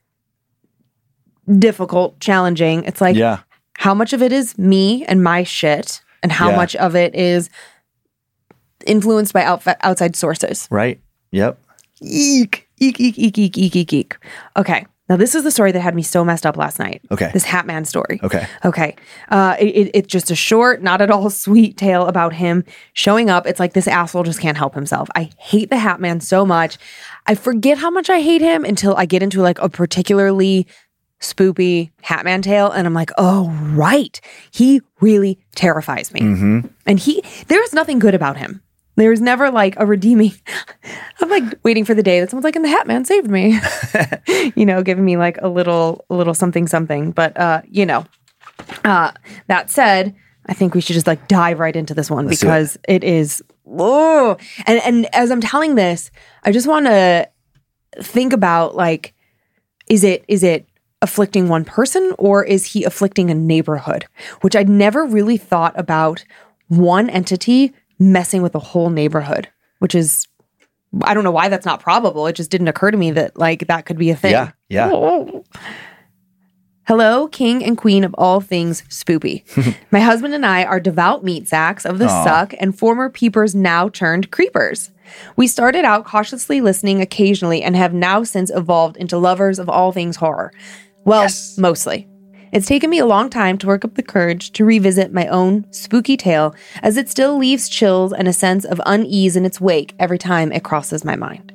difficult, challenging. It's like, Yeah. how much of it is me and my shit, and how Yeah. much of it is influenced by outf- outside sources? Right. Yep. Eek, eek, eek, eek, eek, eek, eek, eek. Okay. Now, this is the story that had me so messed up last night. Okay. This Hatman story. Okay. Okay. Uh, it, it- it's just a short, not at all sweet tale about him showing up. It's like this asshole just can't help himself. I hate the Hatman so much. I forget how much I hate him until I get into like a particularly spoopy Hatman tale. And I'm like, oh, right. He really terrifies me. Mm-hmm. And he, there's nothing good about him. There's never like a redeeming. I'm like waiting for the day that someone's like, and the Hat Man saved me, you know, giving me like a little, a little something, something. But, uh, you know, uh, that said, I think we should just like dive right into this one Let's do it. because it is, oh, and, and as I'm telling this, I just want to think about like, is it, is it afflicting one person or is he afflicting a neighborhood? Which I'd never really thought about one entity messing with a whole neighborhood, which is, I don't know why that's not probable. It just didn't occur to me that like that could be a thing. Yeah. Yeah. Hello, king and queen of all things spoopy. My husband and I are devout meat sacks of the Aw. suck and former peepers now turned creepers. We started out cautiously listening occasionally and have now since evolved into lovers of all things horror. Well, Yes. mostly. It's taken me a long time to work up the courage to revisit my own spooky tale, as it still leaves chills and a sense of unease in its wake every time it crosses my mind.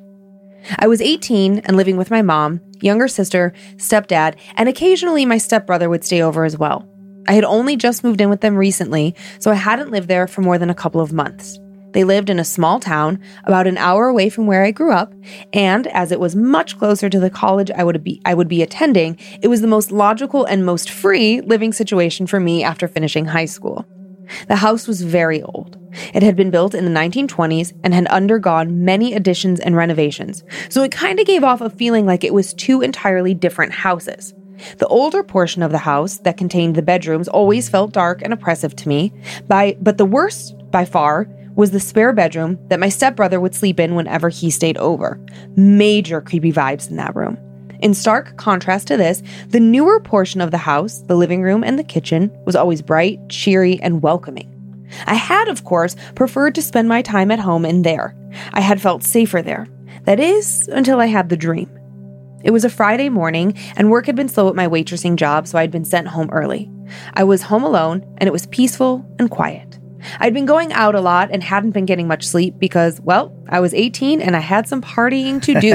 I was eighteen and living with my mom, younger sister, stepdad, and occasionally my stepbrother would stay over as well. I had only just moved in with them recently, so I hadn't lived there for more than a couple of months. They lived in a small town about an hour away from where I grew up, and as it was much closer to the college I would be I would be attending, it was the most logical and most free living situation for me after finishing high school. The house was very old. It had been built in the nineteen twenties and had undergone many additions and renovations, so it kind of gave off a feeling like it was two entirely different houses. The older portion of the house that contained the bedrooms always felt dark and oppressive to me, by, but the worst, by far, was the spare bedroom that my stepbrother would sleep in whenever he stayed over. Major creepy vibes in that room. In stark contrast to this, the newer portion of the house, the living room and the kitchen, was always bright, cheery, and welcoming. I had, of course, preferred to spend my time at home in there. I had felt safer there. That is, until I had the dream. It was a Friday morning, and work had been slow at my waitressing job, so I'd been sent home early. I was home alone, and it was peaceful and quiet. I'd been going out a lot and hadn't been getting much sleep because, well, I was eighteen and I had some partying to do.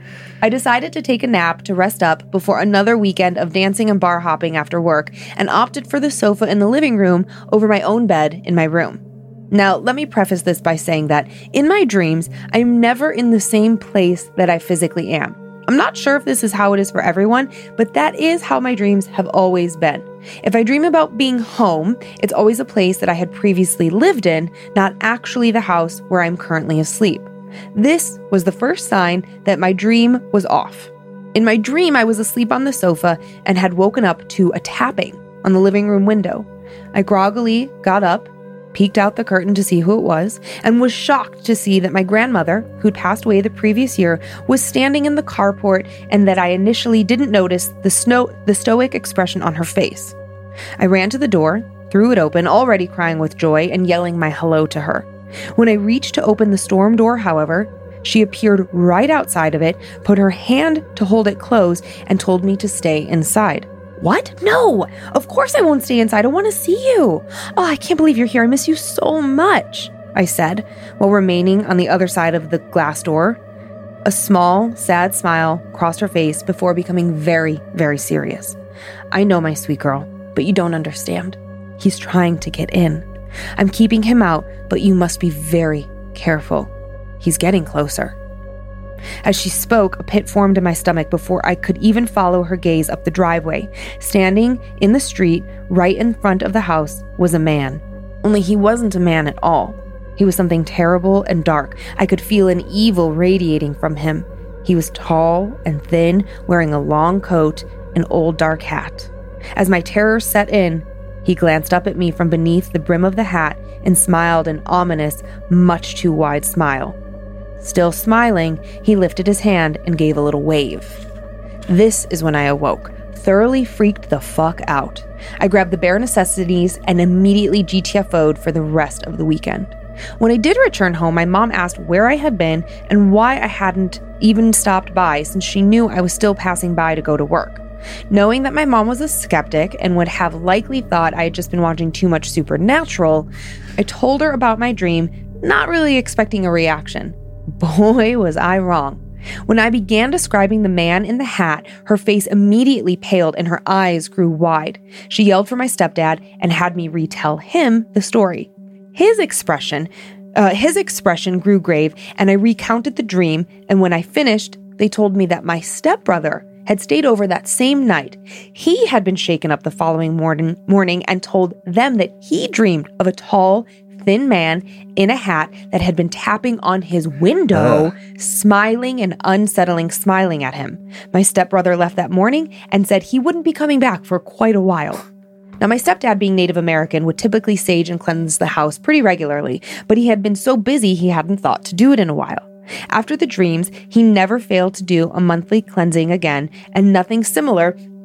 I decided to take a nap to rest up before another weekend of dancing and bar hopping after work, and opted for the sofa in the living room over my own bed in my room. Now, let me preface this by saying that in my dreams, I'm never in the same place that I physically am. I'm not sure if this is how it is for everyone, but that is how my dreams have always been. If I dream about being home, it's always a place that I had previously lived in, not actually the house where I'm currently asleep. This was the first sign that my dream was off. In my dream, I was asleep on the sofa and had woken up to a tapping on the living room window. I groggily got up, peeked out the curtain to see who it was, and was shocked to see that my grandmother, who'd passed away the previous year, was standing in the carport, and that I initially didn't notice the snow, the stoic expression on her face. I ran to the door, threw it open, already crying with joy and yelling my hello to her. When I reached to open the storm door, however, she appeared right outside of it, put her hand to hold it closed, and told me to stay inside. What? No, of course I won't stay inside. I want to see you. Oh, I can't believe you're here. I miss you so much, I said, while remaining on the other side of the glass door. A small, sad smile crossed her face before becoming very, very serious. I know, my sweet girl, but you don't understand. He's trying to get in. I'm keeping him out, but you must be very careful. He's getting closer. As she spoke, a pit formed in my stomach before I could even follow her gaze up the driveway. Standing in the street, right in front of the house, was a man. Only he wasn't a man at all. He was something terrible and dark. I could feel an evil radiating from him. He was tall and thin, wearing a long coat, an old dark hat. As my terror set in, he glanced up at me from beneath the brim of the hat and smiled an ominous, much too wide smile. Still smiling, he lifted his hand and gave a little wave. This is when I awoke, thoroughly freaked the fuck out. I grabbed the bare necessities and immediately G T F O'd for the rest of the weekend. When I did return home, my mom asked where I had been and why I hadn't even stopped by, since she knew I was still passing by to go to work. Knowing that my mom was a skeptic and would have likely thought I had just been watching too much Supernatural, I told her about my dream, not really expecting a reaction. Boy, was I wrong. When I began describing the man in the hat, her face immediately paled and her eyes grew wide. She yelled for my stepdad and had me retell him the story. His expression, uh, his expression grew grave, and I recounted the dream, and when I finished, they told me that my stepbrother had stayed over that same night. He had been shaken up the following morning, morning and told them that he dreamed of a tall, thin man in a hat that had been tapping on his window, uh. smiling and unsettling, smiling at him. My stepbrother left that morning and said he wouldn't be coming back for quite a while. Now, my stepdad, being Native American, would typically sage and cleanse the house pretty regularly, but he had been so busy he hadn't thought to do it in a while. After the dreams, he never failed to do a monthly cleansing again, and nothing similar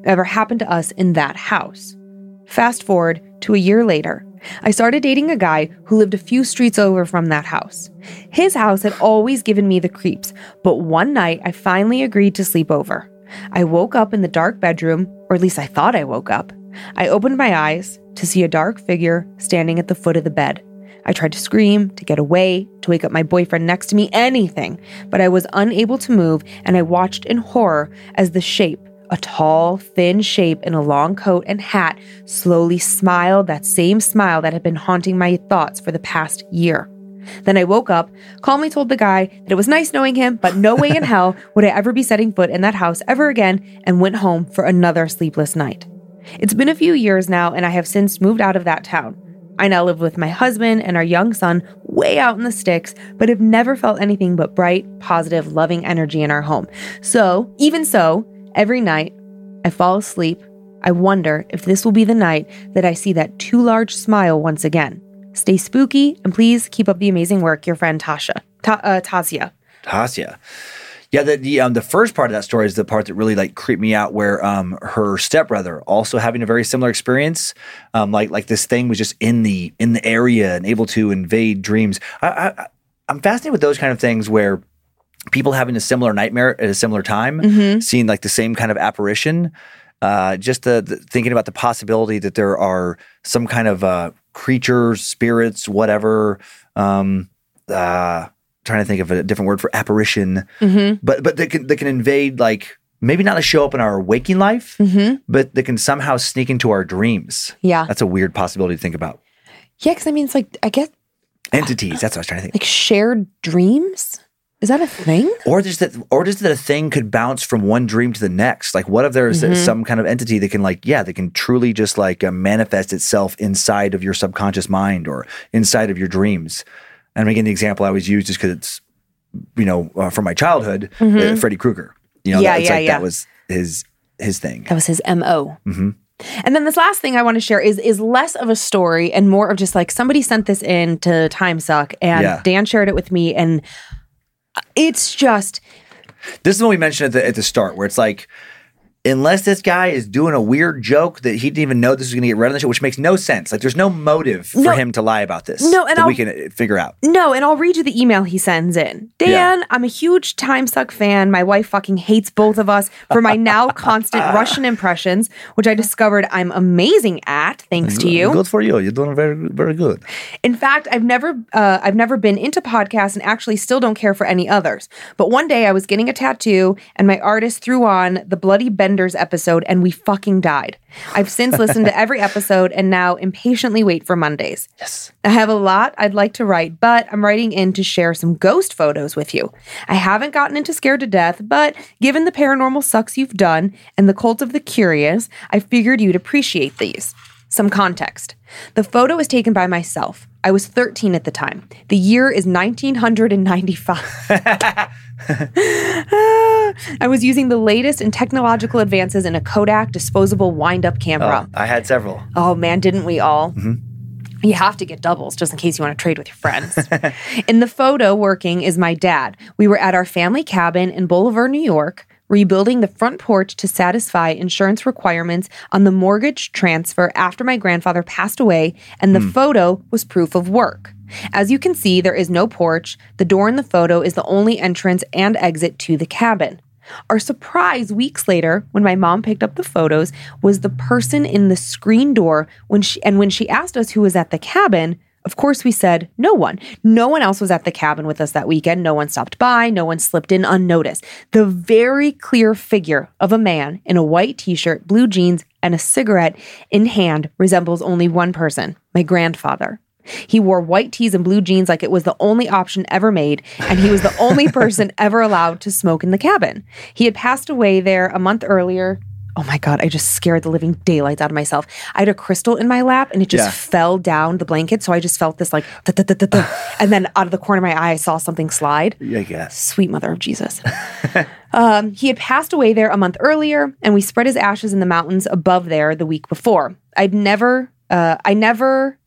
ever happened to us in that house. Fast forward to a year later, I started dating a guy who lived a few streets over from that house. His house had always given me the creeps, but one night I finally agreed to sleep over. I woke up in the dark bedroom, or at least I thought I woke up. I opened my eyes to see a dark figure standing at the foot of the bed. I tried to scream, to get away, to wake up my boyfriend next to me, anything, but I was unable to move, and I watched in horror as the shape, a tall, thin shape in a long coat and hat, slowly smiled that same smile that had been haunting my thoughts for the past year. Then I woke up, calmly told the guy that it was nice knowing him, but no way in hell would I ever be setting foot in that house ever again, and went home for another sleepless night. It's been a few years now, and I have since moved out of that town. I now live with my husband and our young son way out in the sticks, but have never felt anything but bright, positive, loving energy in our home. So, even so, every night I fall asleep, I wonder if this will be the night that I see that too large smile once again. Stay spooky, and please keep up the amazing work, your friend Tasha. Ta- uh, Tasia. Tasia. Yeah, the the, um, the first part of that story is the part that really like creeped me out, where um, her stepbrother also having a very similar experience, um, like like this thing was just in the in the area and able to invade dreams. I, I I'm fascinated with those kind of things where people having a similar nightmare at a similar time, mm-hmm. seeing like the same kind of apparition. Uh, just the, the thinking about the possibility that there are some kind of uh, creatures, spirits, whatever. Um, uh, trying to think of a different word for apparition, mm-hmm. but but they can they can invade, like maybe not to show up in our waking life, mm-hmm. but they can somehow sneak into our dreams. Yeah, that's a weird possibility to think about. Yeah, because I mean, it's like I guess entities. That's what I was trying to think. Like shared dreams. Is that a thing? Or just that, or just that a thing could bounce from one dream to the next. Like, what if there's mm-hmm. some kind of entity that can, like, yeah, that can truly just like uh, manifest itself inside of your subconscious mind or inside of your dreams. And again, the example I always use just because it's, you know, uh, from my childhood, mm-hmm. uh, Freddy Krueger. You know, yeah, that, it's yeah, like yeah. that was his his thing. That was his M O. Mm-hmm. And then this last thing I want to share is is less of a story and more of just like somebody sent this in to Time Suck, and yeah. Dan shared it with me, and it's just... This is what we mentioned at the, at the start, where it's like, unless this guy is doing a weird joke that he didn't even know this was going to get read on the show, which makes no sense. Like, there's no motive for no, him to lie about this no, and that I'll, we can figure out. No, and I'll read you the email he sends in. Dan, yeah. I'm a huge Time Suck fan. My wife fucking hates both of us for my now constant Russian impressions, which I discovered I'm amazing at, thanks to you. Good for you. You're doing very, very good. In fact, I've never, uh, I've never been into podcasts and actually still don't care for any others. But one day I was getting a tattoo and my artist threw on the Bloody Benders episode, and we fucking died. I've since listened to every episode and now impatiently wait for Mondays. Yes. I have a lot I'd like to write, but I'm writing in to share some ghost photos with you. I haven't gotten into Scared to Death, but given the paranormal sucks you've done and the Cult of the Curious, I figured you'd appreciate these. Some context. The photo is taken by myself. I was thirteen at the time. The year is nineteen ninety-five. I was using the latest in technological advances in a Kodak disposable wind-up camera. Oh, I had several. Oh man, didn't we all? Mm-hmm. You have to get doubles just in case you want to trade with your friends. In the photo working is my dad. We were at our family cabin in Boulevard, New York, rebuilding the front porch to satisfy insurance requirements on the mortgage transfer after my grandfather passed away, and the mm. photo was proof of work. As you can see, there is no porch. The door in the photo is the only entrance and exit to the cabin. Our surprise weeks later, when my mom picked up the photos, was the person in the screen door. When she and when she asked us who was at the cabin, of course we said no one. No one else was at the cabin with us that weekend. No one stopped by. No one slipped in unnoticed. The very clear figure of a man in a white t-shirt, blue jeans, and a cigarette in hand resembles only one person, my grandfather. He wore white tees and blue jeans like it was the only option ever made, and he was the only person ever allowed to smoke in the cabin. He had passed away there a month earlier. Oh my God, I just scared the living daylights out of myself. I had a crystal in my lap and it just yeah. fell down the blanket, so I just felt this like, da, da, da, da, da. And then out of the corner of my eye, I saw something slide. Yeah, I guess. Sweet mother of Jesus. um, he had passed away there a month earlier, and we spread his ashes in the mountains above there the week before. I'd never, uh, I never...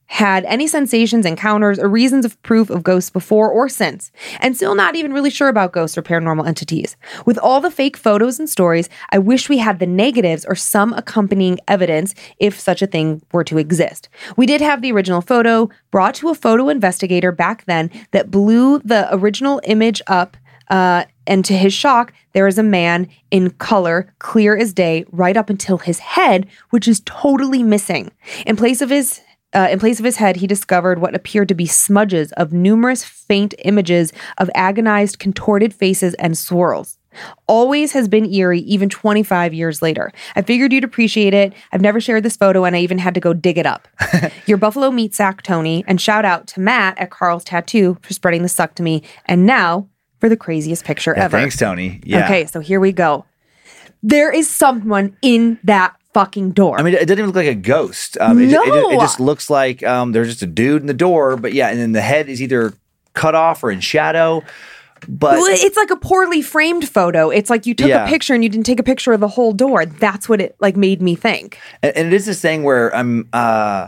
had any sensations, encounters, or reasons of proof of ghosts before or since, and still not even really sure about ghosts or paranormal entities. With all the fake photos and stories, I wish we had the negatives or some accompanying evidence if such a thing were to exist. We did have the original photo brought to a photo investigator back then that blew the original image up, uh, and to his shock, there is a man in color, clear as day, right up until his head, which is totally missing. In place of his Uh, in place of his head, he discovered what appeared to be smudges of numerous faint images of agonized, contorted faces and swirls. Always has been eerie, even twenty-five years later. I figured you'd appreciate it. I've never shared this photo, and I even had to go dig it up. Your Buffalo meat sack, Tony, and shout out to Matt at Carl's Tattoo for spreading the suck to me. And now for the craziest picture Yeah, ever. thanks, Tony. Yeah. Okay, so here we go. There is someone in that fucking door. I mean, it doesn't even look like a ghost. Um, it, ju- it, ju- it No. just looks like um, there's just a dude in the door. But yeah, and then the head is either cut off or in shadow. But Well, it's like a poorly framed photo. It's like you took Yeah. a picture and you didn't take a picture of the whole door. That's what it like made me think. and, and it is this thing where I'm uh,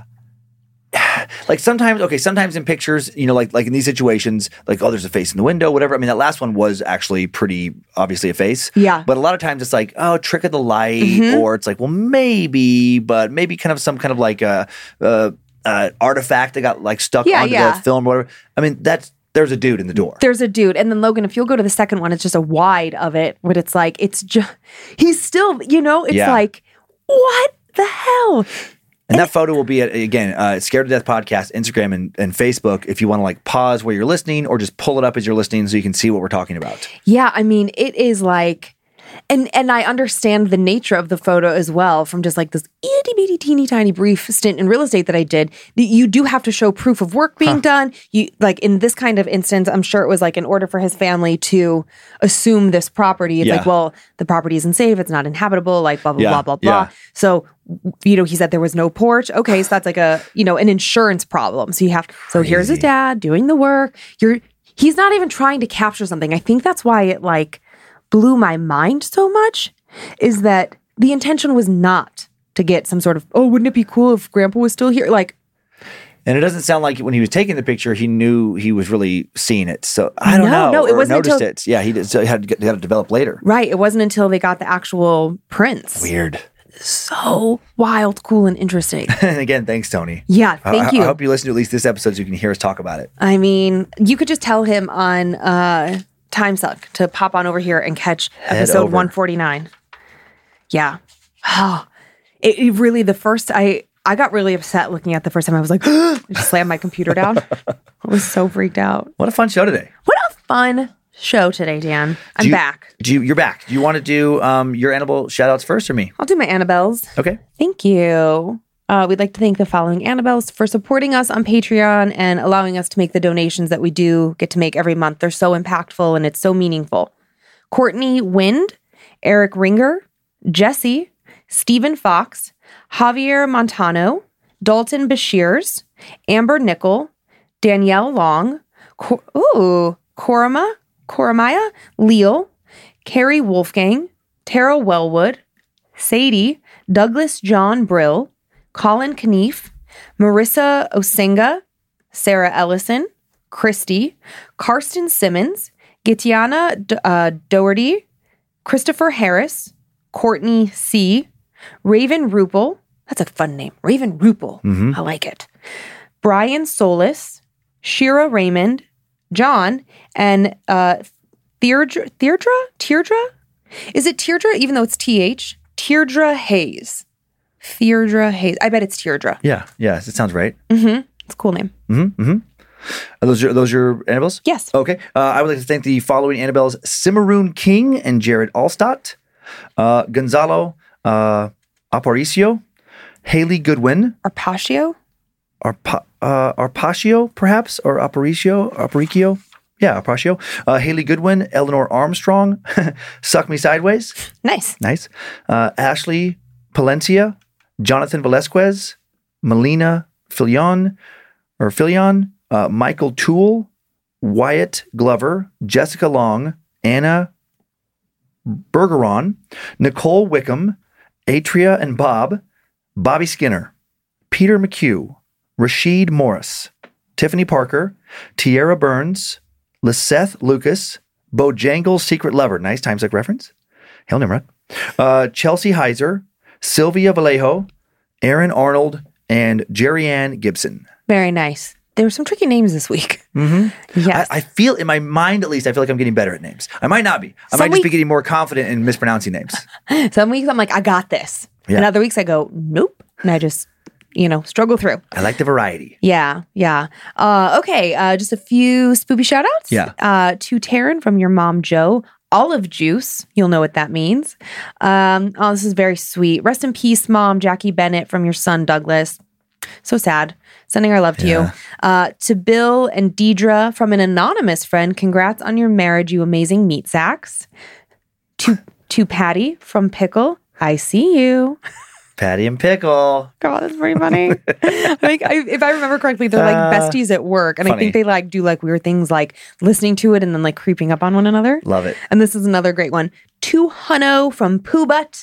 like sometimes okay, sometimes in pictures, you know, like like in these situations, like oh, there's a face in the window, whatever. I mean, that last one was actually pretty obviously a face. Yeah. But a lot of times it's like oh, trick of the light, Mm-hmm. or it's like well, maybe, but maybe kind of some kind of like a. Uh, uh, artifact that got like stuck Yeah, onto yeah. the film or whatever. I mean, that's there's a dude in the door. There's a dude. And then Logan, if you'll go to the second one, it's just a wide of it, but it's like, it's just, he's still, you know, it's Yeah. like, what the hell? And that photo will be at, again, uh, Scared to Death Podcast, Instagram and, and Facebook if you want to like pause where you're listening or just pull it up as you're listening so you can see what we're talking about. Yeah, I mean, it is like, and and I understand the nature of the photo as well from just like this itty bitty teeny tiny brief stint in real estate that I did. You do have to show proof of work being done. You like in this kind of instance, I'm sure it was like in order for his family to assume this property. It's Yeah. like, well, the property isn't safe, it's not inhabitable, like blah blah Yeah, blah blah blah. yeah. So you know, he said there was no porch. Okay, so that's like a you know an insurance problem. So you have so here's his Crazy. dad doing the work. You're he's not even trying to capture something. I think that's why it like blew my mind so much is that the intention was not to get some sort of, oh, wouldn't it be cool if grandpa was still here? Like, And it doesn't sound like when he was taking the picture, he knew he was really seeing it. So I don't No, know. no, it or wasn't noticed until- it. Yeah, he did, so he had to, get, had to develop later. right. It wasn't until they got the actual prints. Weird. So wild, cool, and interesting. And again, thanks, Tony. Yeah, I- thank I, you. I hope you listen to at least this episode so you can hear us talk about it. I mean, you could just tell him on uh, Time Suck to pop on over here and catch episode over. one forty-nine. Yeah. Oh, it, it really, the first, I, I got really upset looking at the first time. I was like, I just slammed my computer down. I was so freaked out. What a fun show today. What a fun show today, Dan. I'm Do you- back. Do you, you're back. Do you want to do um, your Annabelle shout outs first or me? I'll do my Annabelles. Okay. Thank you. Uh, we'd like to thank the following Annabelles for supporting us on Patreon and allowing us to make the donations that we do get to make every month. They're so impactful and it's so meaningful. Courtney Wind, Eric Ringer, Jesse, Stephen Fox, Javier Montano, Dalton Bashirs, Amber Nickel, Danielle Long, Cor- ooh, Korama, Koramaya, Leal, Carrie Wolfgang, Tara Wellwood, Sadie, Douglas John Brill, Colin Knief, Marissa Osenga, Sarah Ellison, Christy, Karsten Simmons, Gitiana D- uh, Doherty, Christopher Harris, Courtney C., Raven Rupel. That's a fun name. Raven Rupel. I like it. Brian Solis, Shira Raymond, John, and uh, Deirdre, Deirdre? Deirdre? Is it Deirdre, even though it's T H? Deirdre Hayes. Deirdre Hayes. I bet it's Deirdre. Yeah. Yes. It sounds right. It's a cool name. Are those your, those your Annabelles? Yes. Okay. Uh, I would like to thank the following Annabelles: Cimarroon King and Jared Allstott, uh, Gonzalo uh, Aparicio, Haley Goodwin, Arpaccio? Arpa, uh, Arpaccio, perhaps, or Aparicio, Aparicio. Yeah, Arpaccio. Uh, Haley Goodwin, Eleanor Armstrong, Suck Me Sideways. Nice. Nice. Uh, Ashley Palencia, Jonathan Velasquez, Melina Filion, or Filion, uh, Michael Toole, Wyatt Glover, Jessica Long, Anna Bergeron, Nicole Wickham, Atria and Bob, Bobby Skinner, Peter McHugh, Rashid Morris, Tiffany Parker, Tierra Burns, Liseth Lucas, Bojangles Secret Lover, nice Times Like reference, Hail Nimrod, uh, Chelsea Heiser, Sylvia Vallejo, Aaron Arnold, and Jerry Ann Gibson. Very nice. There were some tricky names this week. Mm-hmm. Yes. I, I feel, in my mind at least, I feel like I'm getting better at names. I might not be. I Some might just be week- getting more confident in mispronouncing names. Some weeks I'm like, I got this. Yeah. And other weeks I go, nope. And I just, you know, struggle through. I like the variety. Yeah, yeah. Uh, okay, uh, just a few spoopy shout outs. Yeah. Uh, to Taryn from your mom, Joe. Olive juice. You'll know what that means. Um, oh, this is very sweet. Rest in peace, Mom. Jackie Bennett from your son, Douglas. So sad. Sending our love to Yeah. you. Uh, to Bill and Deidre from an anonymous friend. Congrats on your marriage, you amazing meat sacks. To, to Patty from Pickle. I see you. Patty and Pickle. God, that's pretty funny. Like, I, if I remember correctly, they're like Uh, besties at work, and I funny. think they like do like weird things, like listening to it and then like creeping up on one another. Love it. And this is another great one. To Hunno from Pooh Butt.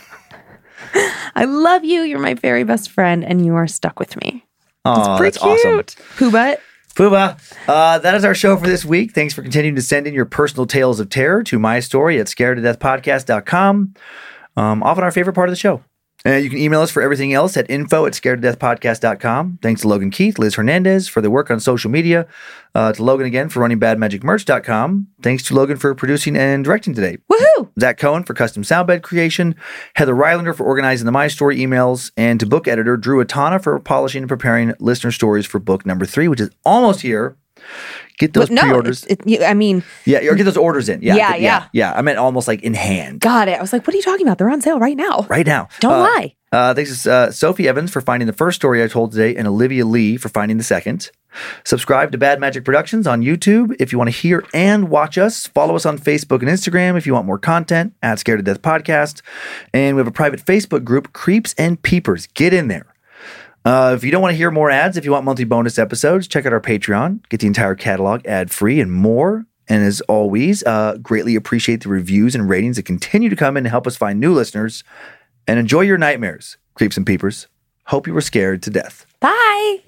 I love you. You're my very best friend, and you are stuck with me. Oh, Pretty that's awesome. cute. Pooh Butt. Pooba, uh, that is our show for this week. Thanks for continuing to send in your personal tales of terror to my story at scared to death podcast dot com. Um, often our favorite part of the show. And you can email us for everything else at info at scared to death podcast dot com. Thanks to Logan Keith, Liz Hernandez for their work on social media. Uh, to Logan again for running bad magic merch dot com. Thanks to Logan for producing and directing today. Woohoo! Zach Cohen for custom soundbed creation. Heather Rylander for organizing the My Story emails. And to book editor Drew Atana for polishing and preparing listener stories for book number three, which is almost here. Get those But no, pre-orders. it's- it, you- I mean, Yeah, or get those orders in. Yeah, Yeah, get- yeah. yeah. I meant almost like in hand got it. I was like, what are you talking about? They're on sale right now. right now. Don't Uh, lie. Uh, thanks to uh, Sophie Evans for finding the first story I told today, and Olivia Lee for finding the second. Subscribe to Bad Magic Productions on YouTube if you want to hear and watch us. Follow us on Facebook and Instagram if you want more content at Scared to Death Podcast. And we have a private Facebook group, Creeps and Peepers. Get in there. Uh, if you don't want to hear more ads, if you want monthly bonus episodes, check out our Patreon. Get the entire catalog ad-free and more. And as always, uh, greatly appreciate the reviews and ratings that continue to come in to help us find new listeners. And enjoy your nightmares, Creeps and Peepers. Hope you were scared to death. Bye.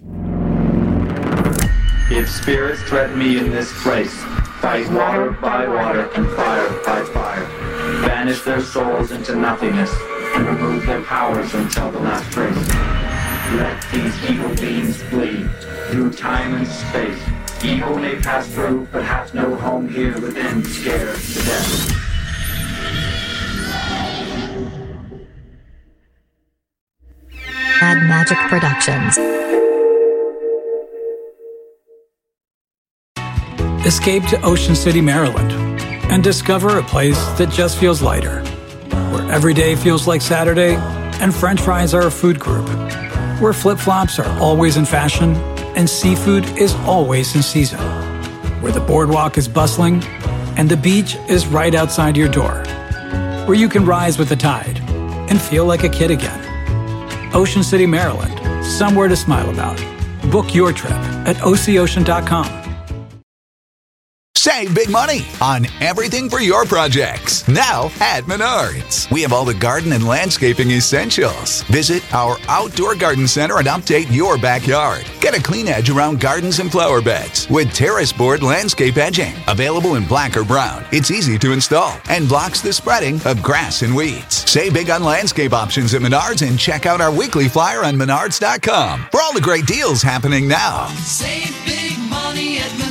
If spirits threaten me in this place, fight water by water and fire by fire. Banish their souls into nothingness and remove their powers until the last trace. Let these evil beings flee through time and space. Evil may pass through, but hath no home here within, scared to death. Bad Magic Productions. Escape to Ocean City, Maryland, and discover a place that just feels lighter, where every day feels like Saturday and French fries are a food group, where flip-flops are always in fashion and seafood is always in season, where the boardwalk is bustling and the beach is right outside your door, where you can rise with the tide and feel like a kid again. Ocean City, Maryland, somewhere to smile about. Book your trip at O C ocean dot com. Save big money on everything for your projects. Now at Menards. We have all the garden and landscaping essentials. Visit our outdoor garden center and update your backyard. Get a clean edge around gardens and flower beds with terrace board landscape edging. Available in black or brown. It's easy to install and blocks the spreading of grass and weeds. Save big on landscape options at Menards and check out our weekly flyer on menards dot com for all the great deals happening now. Save big money at Menards.